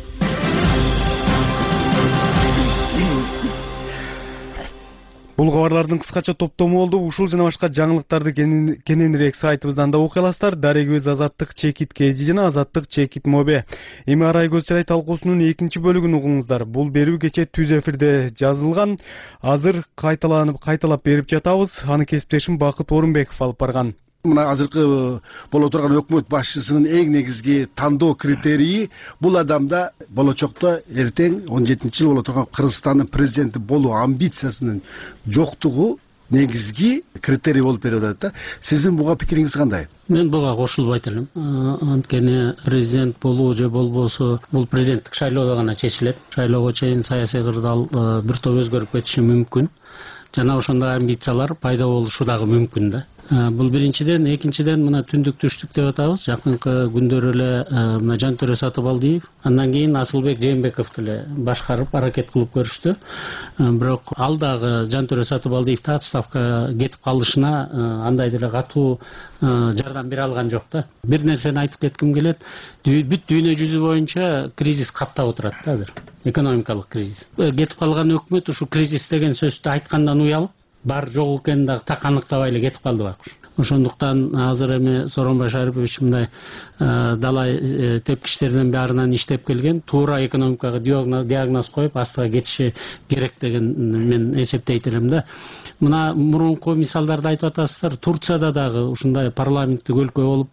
Бул кабарлардын кыскача топтому болду. Ушул жана башка жаңылыктарды кененирээк сайтыбыздан да окуй аласыздар. Дарегибиз Азаттык чекит кз жана Азаттык чекит моби. Эми арай көз чарай талкуусунун экинчи бөлүгүн угуңуздар. Бул берүү кече түз эфирде жазылган. Азыр кайталанып кайталап берип жатабыз. Аны кесиптешим Бакыт Орунбеков алып барган. Мына азыркы боло турган өкмөт башчысынын эң негизги тандоо критерийи бул адамда болочокто эртең он жетинчи жыл боло турган Кыргызстандын президенти болуу амбициясынын жоктугу негизги критерий болуп берип атат да. Сиздин буга пикириңиз кандай? Мен буга кошулбайт элем. Анткени президент болуу же болбосо бул президенттик шайлоодо гана чечилет. Шайлоого чейин саясий кырдаал бир топ өзгөрүп кетиши мүмкүн. Жана ошондой амбициялар пайда болушу дагы мүмкүн да. Бул биринчиден, экинчиден мына түндүк түштүк деп атабыз. Жакынкы күндөр эле мына Жантөре Сатыбалдиев, андан кийин Асылбек Жээнбеков деле башкарып аракет кылып көрүштү. Бирок ал дагы Жантөре Сатыбалдиевди отставкага кетип калышына андай деле катуу жардам бере алган жок да. Бир нерсени айтып кетким келет. Бүт дүйнө жүзү боюнча кризис каптап отурат да азыр. Экономикалык кризис. Кетип калган өкмөт ушу кризис деген сөздү айткандан уялып, бар жок экенин дагы так аныктабай эле кетип калды байкуш. Ошондуктан азыр эми Сооронбай Шарипович мындай далай тепкичтердин баарынан иштеп келген, туура экономикага диагноз коюп астыга кетиши керек деген мен эсептейт элем да. Мына мурунку мисалдарды айтып атасыздар. Турцияда дагы ушундай парламенттик өлкө болуп,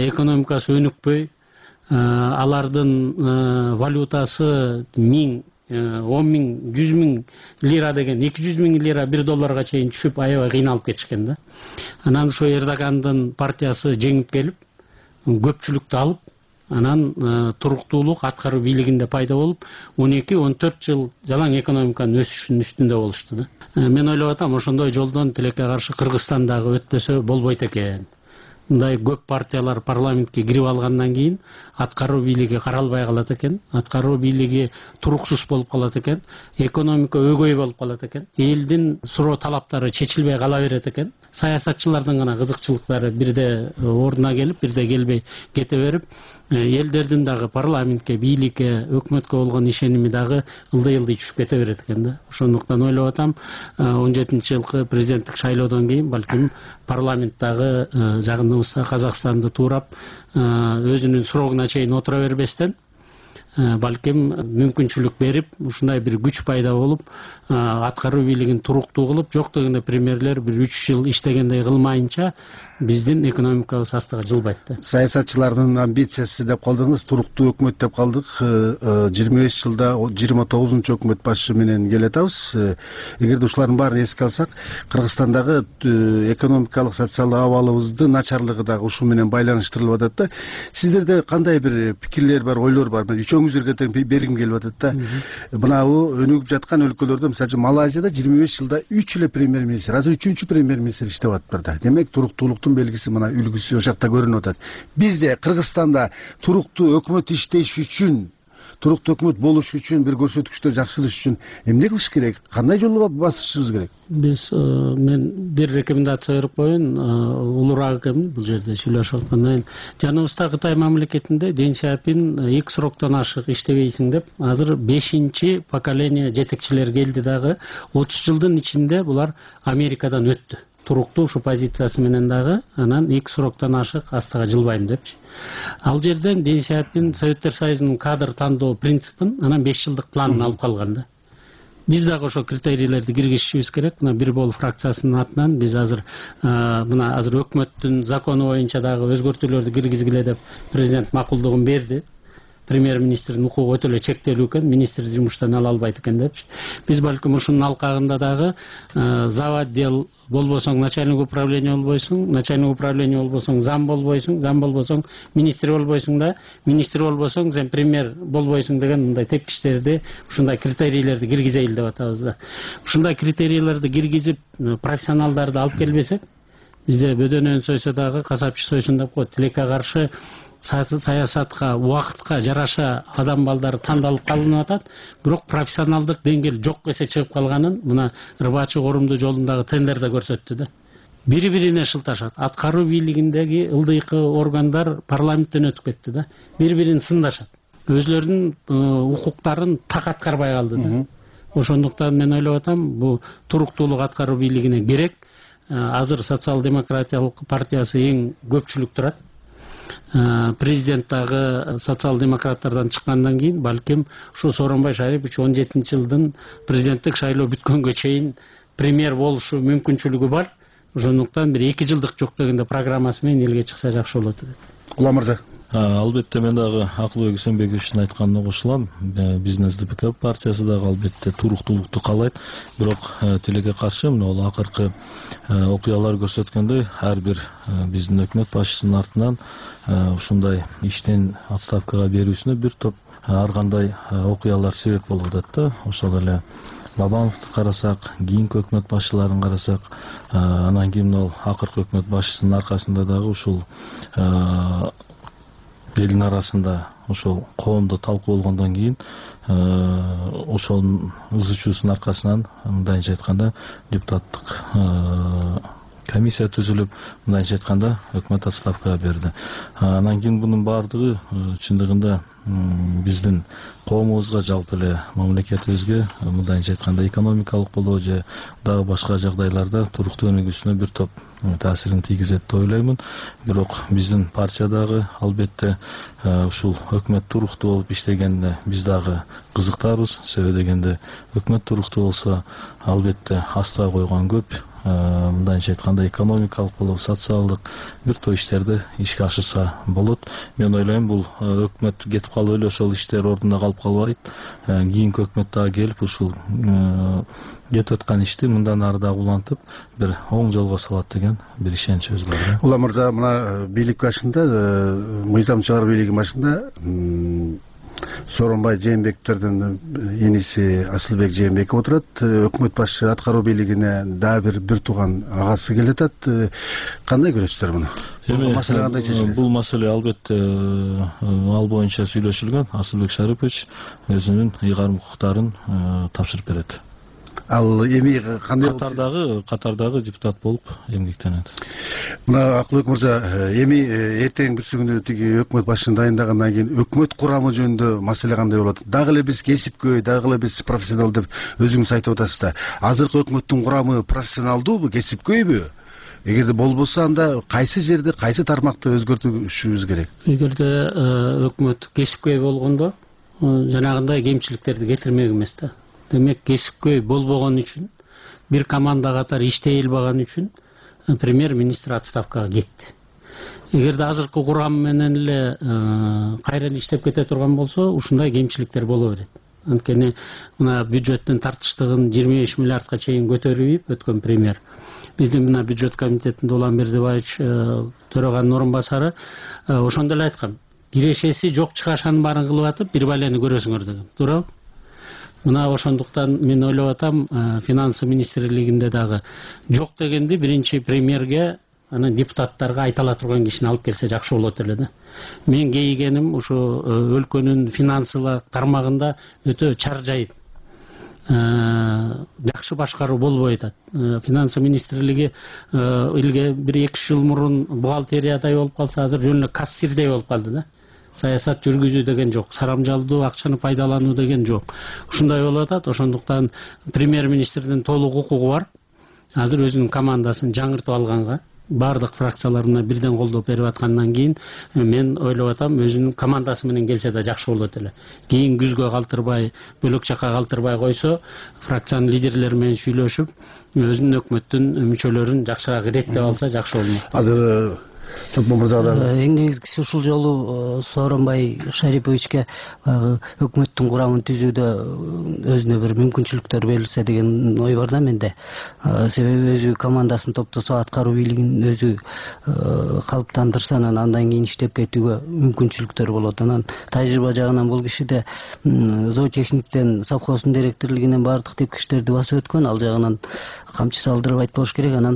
экономикасы өнүкпөй, алардын валютасы миң он миң жүз миң лира деген эки жүз миң лира бир долларга чейин түшүп аябай кыйналып кетишкен да. Анан ошо Эрдогандын партиясы жеңип келип көпчүлүктү алып, анан туруктуулук аткаруу бийлигинде пайда болуп, он эки он төрт жыл жалаң экономиканын өсүшүнүн үстүндө болушту да. Мен ойлоп атам, ошондой жолдон тилекке каршы Кыргызстан дагы өтпөсө болбойт экен. Мындай көп партиялар парламентке кирип алгандан кийин аткаруу бийлиги каралбай калат экен, аткаруу бийлиги туруксуз болуп калат экен, экономика өгөй болуп калат экен, элдин суроо талаптары чечилбей кала берет экен. Саясатчылардын гана кызыкчылыктары бирде ордуна келип, бирде келбей кете берип, элдердин дагы парламентке, бийликке, өкмөткө болгон ишеними дагы ылдый-ылдый түшүп кете берет экен да. Ошондуктан ойлоп атам, он жетинчи жылкы президенттик шайлоодон кийин балким парламент дагы жагыныбызда Казакстанды туурап, өзүнүн срогуна чейин отура бербестен, балким мүмкүнчүлүк берип, ушундай бир күч пайда болуп, аткаруу бийлигин туруктуу кылып, жок дегенде премьерлер бир үч жыл иштегендей кылмайынча биздин экономикабыз астыга жылбайт да. Саясатчылардын амбициясы деп калдыңыз, туруктуу өкмөт деп калдык. жыйырма беш жылда жыйырма тогузунчу өкмөт башчы менен келатабыз. Эгерде ушулардын баарын эске алсак, Кыргызстандагы экономикалык социалдык абалыбыздын начарлыгы дагы ушу менен байланыштырылып атат да. Сиздерде кандай бир пикирлер бар, ойлор бар? Мен үчөөңүзгө тең бергим келип атат да. Мынабу өнүгүп жаткан өлкөлөрдө, мисалы Малайзияда жыйырма беш жылда үч эле премьер-министр, азыр үчүнчү премьер-министр иштеп атыптыр да. Демек туруктуулуктун белгиси, мына үлгүсү ошол жакта көрүнүп атат. Бизде Кыргызстанда туруктуу өкмөт иштеш үчүн, туруктуу өкмөт болуш үчүн, бир көрсөткүчтөр жакшырыш үчүн эмне кылыш керек? Кандай жолго басышыбыз керек? Биз мен бир рекомендация берип коеюн, улураак экенмин бул жерде сүйлөшүп аткандан. Жаныбызда Кытай мамлекетинде Дэн Сяопин эки сроктон ашык иштебейсиң деп, азыр бешинчи поколение жетекчилер келди дагы, отуз жылдын ичинде булар Америкадан өттү. Туруктуу ушу позициясы менен дагы, анан эки сроктон ашык астыга жылбайм депчи. Ал жерден Дэн Сяопин Советтер Союзунун кадр тандоо принципин, анан беш жылдык планын алып калган да. Биз дагы ошо критерийлерди киргизишибиз керек. Мына бир бол фракциясынын атынан биз азыр мына азыр өкмөттүн закону боюнча дагы өзгөртүүлөрдү киргизгиле деп президент макулдугун берди. Премьер-министрдин укугу өтө эле чектелүү экен, министр жумуштан ала албайт экен депчи. Биз балким ушунун алкагында дагы зав. Отдел болбосоң начальник управление болбойсуң, начальник управление болбосоң зам болбойсуң, зам болбосоң министр болбойсуң да, министр болбосоң сен премьер болбойсуң деген мындай тепкичтерди, ушундай критерийлерди киргизейли деп атабыз да. Ушундай критерийлерди киргизип, профессионалдарды алып келбесек, бизде бөдөнөн сойсо дагы касапчы сойсун деп коет. Тилекке каршы саясатка, убакытка жараша адам балдары тандалып калынып атат, бирок профессионалдык деңгээл жок эсе чыгып калганын мына рыбачы корумдуу жолундагы тендерде көрсөттү да. Бири-бирине шылташат. Аткаруу бийлигиндеги ылдыйкы органдар парламенттен өтүп кетти да. Бири-бирин сындашат. Өзлөрүнүн укуктарын так аткарбай калды да. Ошондуктан мен ойлоп атам, бул туруктуулук аткаруу бийлигине керек. Азыр социал-демократиялык партиясы эң көпчүлүк турат. Президент дагы социал-демократтардан чыккандан кийин балким ушу Сооронбай Шарипович он жетинчи жылдын президенттик шайлоо бүткөнгө чейин премьер болушу мүмкүнчүлүгү бар. Ошондуктан бир эки жылдык жок дегенде программасы менен элге чыкса жакшы болот деп. Улам мырза. Албетте мен дагы Акылбек Исенбековичтин айтканына кошулам. Биздин эс дэ пэ ка партиясы дагы албетте туруктуулукту каалайт. Бирок тилекке каршы мына ал акыркы окуялар көрсөткөндөй, ар бир биздин өкмөт башчысынын артынан ушундай иштен отставкага берүүсүнө бир топ ар кандай окуялар себеп болуп атат да. Ошол эле Бабановду карасак, кийинки өкмөт башчыларын карасак, анан кийин ал акыркы өкмөт башчысынын аркасында дагы ушул элдин арасында ошол коомдо талкуу болгондон кийин ошонун ызы чуусунун аркасынан мындайча айтканда депутаттык комиссия түзүлүп, мындайча айтканда өкмөт отставкага берди. Анан кийин бунун баардыгы чындыгында биздин коомубузга, жалпы эле мамлекетибизге мындайча айтканда экономикалык болобу же дагы башка жагдайларда туруктуу өнүгүүсүнө бир топ таасирин тийгизет деп ойлоймун. Бирок биздин партиядагы албетте ушул өкмөт туруктуу болуп иштегенде биз дагы кызыктарбыз. Себеби дегенде өкмөт туруктуу болсо албетте астыга койгон көп мындайча айтканда экономикалык болобу, социалдык бир топ иштерди ишке ашырса болот. Мен ойлойм, бул өкмөт кетип калып эле ошол иштер ордунда калып калбайт. Кийинки өкмөт дагы келип ушул кетип аткан ишти мындан ары дагы улантып бир оң жолго салат деген бир ишеничибиз бар. Улам мырза, мына бийлик башында, мыйзам чыгаруу бийлиги башында Сооронбай Жээнбековдердин эниси Асылбек Жээнбеков отурат. Өкмөт башчы аткаруу бийлигине дагы бир бир тууган агасы келатат. Кандай көрөсүздөр муну? Бул маселе кандай чечилет? Бул маселе албетте ал боюнча сүйлөшүлгөн. Асылбек Шарипович өзүнүн ыйгарым укуктарын тапшырып берет. Ал эми кандай катардагы катардагы депутат болуп эмгектенет. Мына Акылбек мырза, эми эртең бүсү күнү тиги өкмөт башчысын дайындагандан кийин өкмөт курамы жөнүндө маселе кандай болот? Дагы эле биз кесипкөй, дагы эле биз профессионал деп өзүңүз айтып атасыз да. Азыркы өкмөттүн курамы профессионалдуубу, кесипкөйбү? Эгерде болбосо, анда кайсы жерде, кайсы тармакты өзгөртүшүбүз керек? Эгерде өкмөт кесипкөй болгондо жанагындай кемчиликтерди кетирмек эмес да. Демек, кесипкөй болбогон үчүн, бир команда катары иштей албаган үчүн премьер-министр отставкага кетти. Эгерде азыркы курам менен эле кайра иштеп кете турган болсо, ушундай кемчиликтер боло берет. Анткени мына бюджеттин тартыштыгын жыйырма беш миллиардка чейин көтөрүп өткөн премьер. Биздин мына бюджет комитетинде Улан Бердибаевич төрөгөнүн орун басары ошондо эле айткан. Кирешеси жок чыгашанын баарын кылып атып, бир балени көрөсүңөр деген. Туурабы? Мына ошондуктан мен ойлоп атам, финансы министрлигинде дагы жок дегенди биринчи премьерге, анан депутаттарга айта ала турган кишини алып келсе жакшы болот эле да. Мен кейигеним ушу өлкөнүн финансылык тармагында өтө чаржайып, жакшы башкаруу болбой атат. Финансы министрлиги илге бир эки жыл мурун бухгалтериядай болуп калса, азыр жөн эле кассирдей болуп калды да. Саясат жүргүзүү деген жок, сарамжалдуу акчаны пайдалануу деген жок. Ушундай болуп атат. Ошондуктан премьер-министрдин толук укугу бар. Азыр өзүнүн командасын жаңыртып алганга, бардык фракцияларына бирден колдоп берип аткандан кийин мен ойлоп атам, өзүнүн командасы менен келсе да жакшы болот эле. Кийин күзгө калтырбай, бөлөк жакка калтырбай койсо, фракциянын лидерлери менен сүйлөшүп, өзүнүн өкмөттүн мүчөлөрүн жакшыраак иреттеп алса жакшы болмок. Азыр Эң негизгиси ушул жолу Сооронбай Шариповичке өкмөттүн курамын түзүүдө өзүнө бир мүмкүнчүлүктөр берилсе деген ой бар да менде. Себеби өзү командасын топтосо, аткаруу бийлигин өзү калыптандырса, анан кийин иштеп кетүүгө мүмкүнчүлүктөр болот. Анан тажрыйба жагынан бул кишиде зоотехниктен, совхоздун директорлугунан бардык тепкичтерди басып өткөн, ал жагынан камчы салдырып айтпош керек. Анан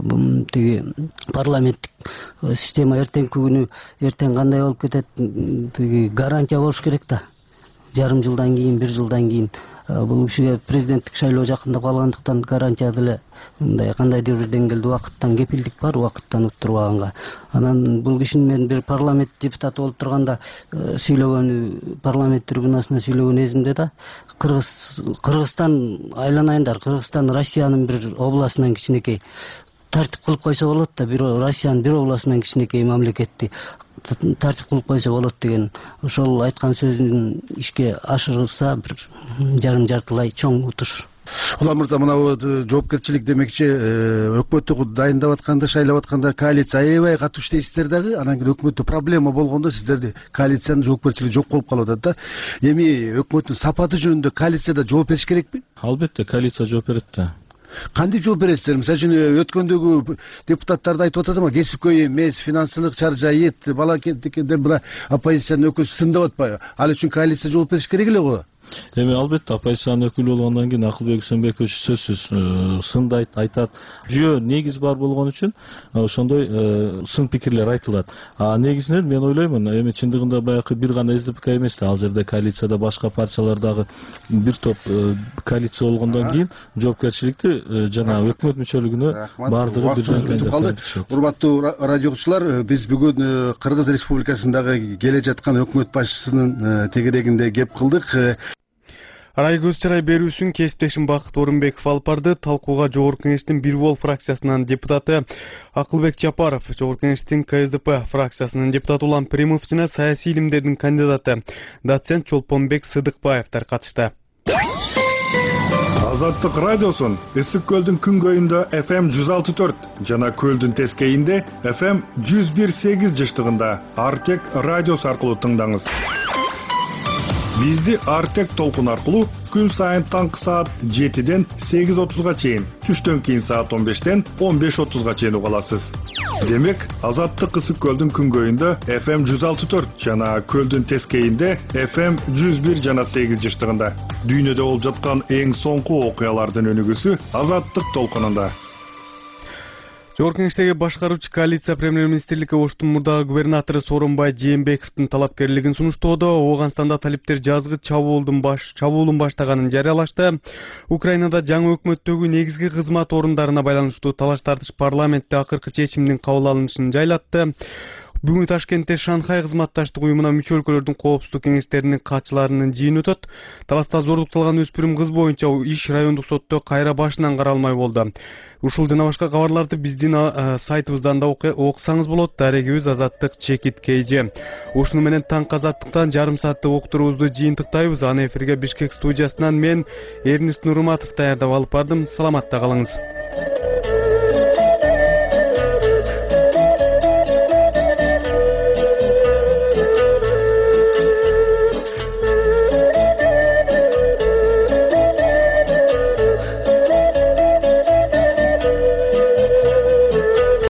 тиги парламенттик система эртеңки күнү эртең кандай болуп кетет, тиги гарантия болуш керек да. Жарым жылдан кийин, бир жылдан кийин бул кишиге президенттик шайлоо жакындап калгандыктан гарантия деле мындай кандайдыр бир деңгээлде убакыттан кепилдик бар, убакыттан уттурбаганга. Анан бул кишинин мен бир парламент депутаты болуп турганда сүйлөгөнү, парламент трибунасына сүйлөгөн эзимде да, Кыргыз Кыргызстан айланайындар, Кыргызстан Россиянын бир областынан кичинекей тартип кылып койсо болот да, бир Россиянын бир областынан кичинекей мамлекетти тартип кылып койсо болот деген ошол айткан сөзүн ишке ашырылса бир жарым жартылай чоң утуш. Улам мырза, мына жоопкерчилик демекчи, өкмөттү дайындап атканда, шайлап атканда коалиция аябай катуу иштейсиздер дагы, анан кийин өкмөттө проблема болгондо сиздерди коалициянын жоопкерчилиги жок болуп калып атат да. Эми өкмөттүн сапаты жөнүндө коалицияда жооп бериш керекпи? Албетте, коалиция жооп берет да. Кандай жооп бересиздер? Мисалы үчүн өткөндөгү депутаттарды айтып атат ма, кесипкөй эмес, финансылык чаржайыт, балакенден мына оппозициянын өкүлү сындап атпайбы? Ал үчүн коалиция жооп бериш керек эле го. Эми албетте оппозициянын өкүлү болгондон кийин Акылбек Үсөнбекович сөзсүз сындайт, айтат. Жөө негиз бар болгон үчүн ошондой сын пикирлер айтылат. А негизинен мен ойлоймун, эми чындыгында баягы бир гана эс дэ пэ ка эмес да, ал жерде коалицияда башка партиялар дагы бир топ коалиция болгондон кийин жоопкерчиликти жана өкмөт мүчөлүгүнө бардыгы бирден калды. Урматтуу радио угуучулар, биз бүгүн Кыргыз Республикасындагы келе жаткан өкмөт башчысынын тегерегинде кеп кылдык. Арай көз чарай берүүсүн кесиптешим Бакыт Орунбеков алып барды. Талкууга Жогорку Кеңештин бир бол фракциясынын депутаты Акылбек Жапаров, Жогорку Кеңештин ка эс дэ пэ фракциясынын депутаты Улан Перимов жана саясий илимдердин кандидаты доцент Чолпонбек Сыдыкбаевдер катышты. Азаттык радиосун Ысык көлдүн күнгөйүндө эф эм жүз алты төрт жана көлдүн тескейинде эф эм жүз бир сегиз жыштыгында Артек радиосу аркылуу тыңдаңыз. Бизди Артек толкун аркылуу күн сайын таңкы саат жетиден сегиз отузга чейин, түштөн кийин саат он бештен он беш отузга чейин уга аласыз. Демек, Азаттык Ысык көлдүн күнгөйүндө эф эм жүз алты төрт жана көлдүн тескейинде эф эм жүз бир жана сегиз жыштыгында. Дүйнөдө болуп жаткан эң соңку окуялардын өнүгүүсү Азаттык толкунунда. Жогорку Кеңештеги башкаруучу коалиция премьер-министрликке Оштун мурдагы губернатору Сооронбай Жээнбековдун талапкерлигин сунуштоодо Ооганстанда талиптер жазгы чабуулдун баш чабуулун баштаганын жарыялашты. Украинада жаңы өкмөттөгү негизги кызмат орундарына байланыштуу талаш-тартыш парламентте акыркы чечимдин кабыл алынышын жайлатты. Бүгүн Ташкентте Шанхай кызматташтык уюмуна мүчө өлкөлөрдүн коопсуздук кеңештеринин катчыларынын жыйыны өтөт. Таласта зордукталган өспүрүм кыз боюнча иш райондук сотто кайра башынан каралмай болду. Ушул жана башка кабарларды биздин сайтыбыздан да окусаңыз болот. Дарегибиз Азаттык чекит kg. Ушуну менен таңкы Азаттыктан жарым сааттык уктуруубузду жыйынтыктайбыз. Аны эфирге Бишкек студиясынан мен Эрнест Нурматов даярдап алып бардым. Саламатта калыңыз.